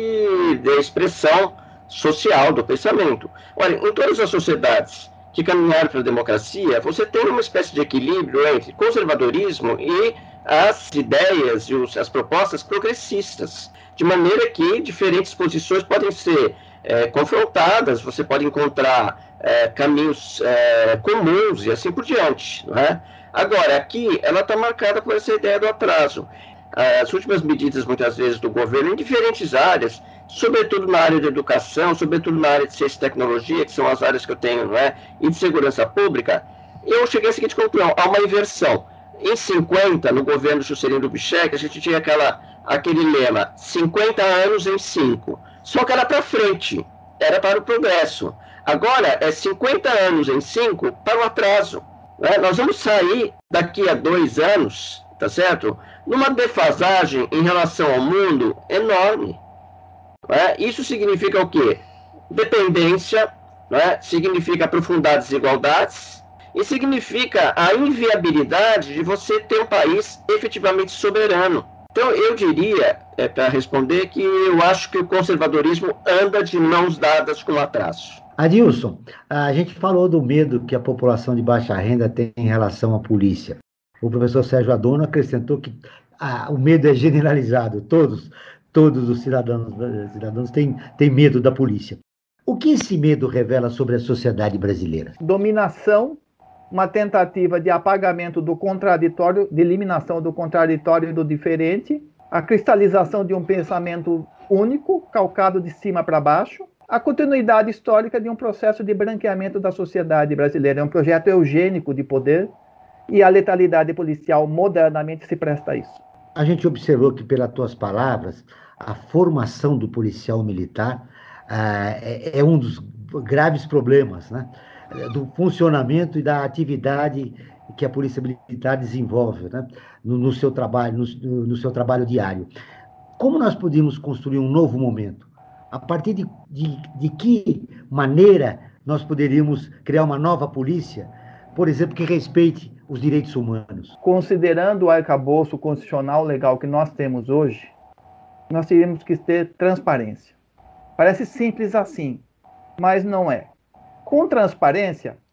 da expressão social do pensamento. Olha, em todas as sociedades que caminharam para a democracia, você tem uma espécie de equilíbrio entre conservadorismo e as ideias e as propostas progressistas, de maneira que diferentes posições podem ser confrontadas, você pode encontrar caminhos comuns e assim por diante, não é? Agora, aqui, ela está marcada por essa ideia do atraso. As últimas medidas, muitas vezes, do governo, em diferentes áreas, sobretudo na área da educação, sobretudo na área de ciência e tecnologia, que são as áreas que eu tenho, não é? E de segurança pública, eu cheguei à seguinte conclusão: há uma inversão. Em 50, no governo Juscelino Kubitschek, a gente tinha aquele lema, 50 anos em 5. Só que era para frente, era para o progresso. Agora, é 50 anos em 5 para o atraso. Nós vamos sair daqui a 2 anos, tá certo? Numa defasagem em relação ao mundo enorme. Isso significa o quê? Dependência, significa aprofundar desigualdades e significa a inviabilidade de você ter um país efetivamente soberano. Então, eu diria, para responder, que eu acho que o conservadorismo anda de mãos dadas com o atraso. Adilson, a gente falou do medo que a população de baixa renda tem em relação à polícia. O professor Sérgio Adorno acrescentou que o medo é generalizado, todos os cidadãos têm medo da polícia. O que esse medo revela sobre a sociedade brasileira? Dominação, uma tentativa de apagamento do contraditório, de eliminação do contraditório e do diferente, a cristalização de um pensamento único, calcado de cima para baixo, a continuidade histórica de um processo de branqueamento da sociedade brasileira. É um projeto eugênico de poder e a letalidade policial modernamente se presta a isso. A gente observou que, pelas tuas palavras, a formação do policial militar é um dos graves problemas, né, do funcionamento e da atividade que a polícia militar desenvolve, né, no seu trabalho, no seu trabalho diário. Como nós podemos construir um novo momento? A partir de que maneira nós poderíamos criar uma nova polícia, por exemplo, que respeite os direitos humanos? Considerando o arcabouço constitucional legal que nós temos hoje, nós teríamos que ter transparência. Parece simples assim, mas não é. Com transparência,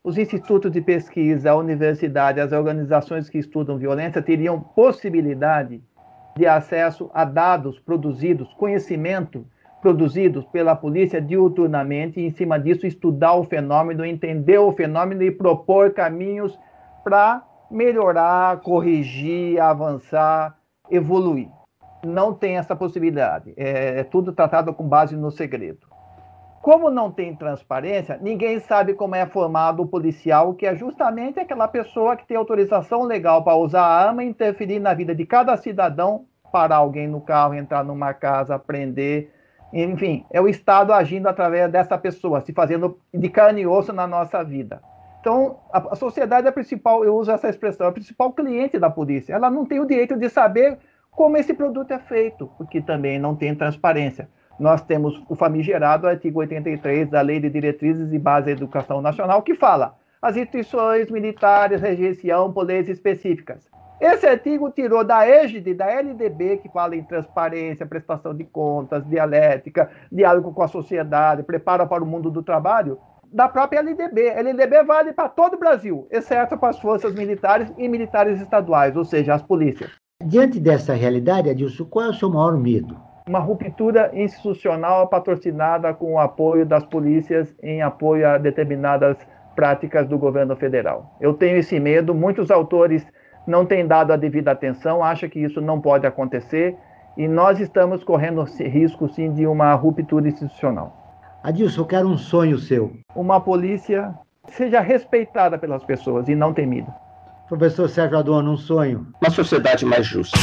os institutos de pesquisa, a universidade, as organizações que estudam violência teriam possibilidade de acesso a dados produzidos, conhecimento produzidos pela polícia diuturnamente, e em cima disso estudar o fenômeno, entender o fenômeno e propor caminhos para melhorar, corrigir, avançar, evoluir. Não tem essa possibilidade. É tudo tratado com base no segredo. Como não tem transparência, ninguém sabe como é formado o policial, que é justamente aquela pessoa que tem autorização legal para usar a arma e interferir na vida de cada cidadão, parar alguém no carro, entrar numa casa, prender. Enfim, é o Estado agindo através dessa pessoa, se fazendo de carne e osso na nossa vida. Então, a sociedade é a principal, eu uso essa expressão, a principal cliente da polícia. Ela não tem o direito de saber como esse produto é feito, porque também não tem transparência. Nós temos o famigerado artigo 83 da Lei de Diretrizes e Bases da Educação Nacional, que fala as instituições militares regenciam poderes específicas. Esse artigo tirou da égide da LDB, que fala em transparência, prestação de contas, dialética, diálogo com a sociedade, preparo para o mundo do trabalho, da própria LDB. A LDB vale para todo o Brasil, exceto para as forças militares e militares estaduais, ou seja, as polícias. Diante dessa realidade, Adilson, qual é o seu maior medo? Uma ruptura institucional patrocinada com o apoio das polícias em apoio a determinadas práticas do governo federal. Eu tenho esse medo, muitos autores não têm dado a devida atenção, acham que isso não pode acontecer, e nós estamos correndo risco, sim, de uma ruptura institucional. Adilson, eu quero um sonho seu. Uma polícia seja respeitada pelas pessoas e não temida. Professor Sérgio Adorno, um sonho. Uma sociedade mais justa.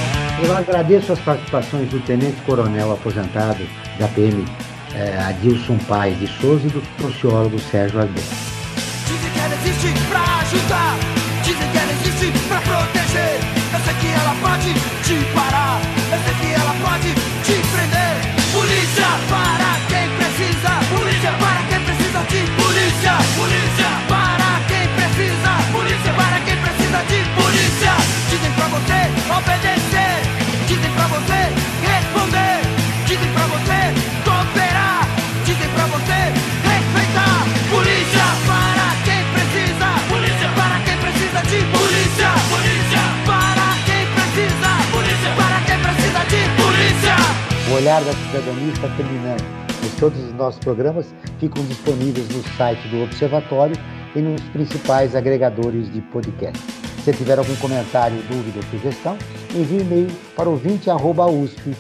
Eu agradeço as participações do Tenente-Coronel aposentado da PM, Adilson Paes de Souza, e do sociólogo Sérgio Adorno. Dizem que ela existe pra ajudar, dizem que ela existe pra proteger. Eu sei que ela pode te parar, eu sei que ela pode te prender. Polícia para quem precisa, polícia para quem precisa de polícia. Polícia para quem precisa, polícia para quem precisa de polícia. Dizem pra você obedecer, dizem pra você responder, dizem pra você cooperar, dizem pra você respeitar. Polícia para quem precisa, polícia para quem precisa de polícia. Polícia para quem precisa, polícia para quem precisa de polícia. O Olhar da Cidadania está terminando, mas todos os nossos programas ficam disponíveis no site do Observatório e nos principais agregadores de podcast. Se tiver algum comentário, dúvida ou sugestão, envie e-mail para ouvinte@usp.br.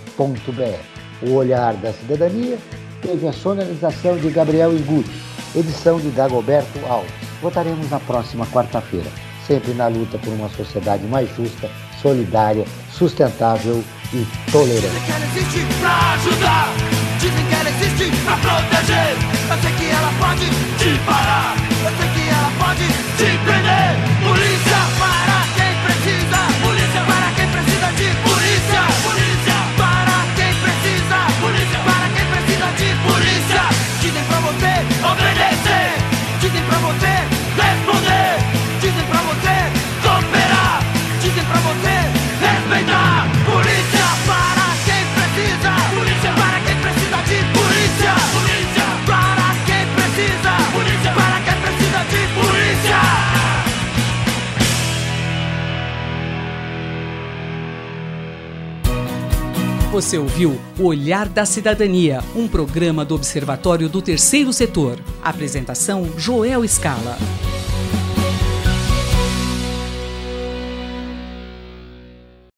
O Olhar da Cidadania teve a sonorização de Gabriel Iguchi, edição de Dagoberto Alves. Votaremos na próxima quarta-feira, sempre na luta por uma sociedade mais justa, solidária, sustentável e tolerante. Dizem que ela existe pra ajudar, dizem que ela existe pra proteger. Eu sei que ela pode te parar, eu sei que ela pode te prender. Polícia para quem precisa, polícia para quem precisa de polícia. Polícia para quem precisa, polícia para quem precisa de polícia. Dizem pra você obedecer, dizem pra você responder, dizem pra você cooperar, dizem pra você respeitar. Polícia para quem precisa, polícia para quem precisa de polícia. Polícia para quem precisa, polícia para quem precisa de polícia. Você ouviu O Olhar da Cidadania, um programa do Observatório do Terceiro Setor. Apresentação: Joel Scala.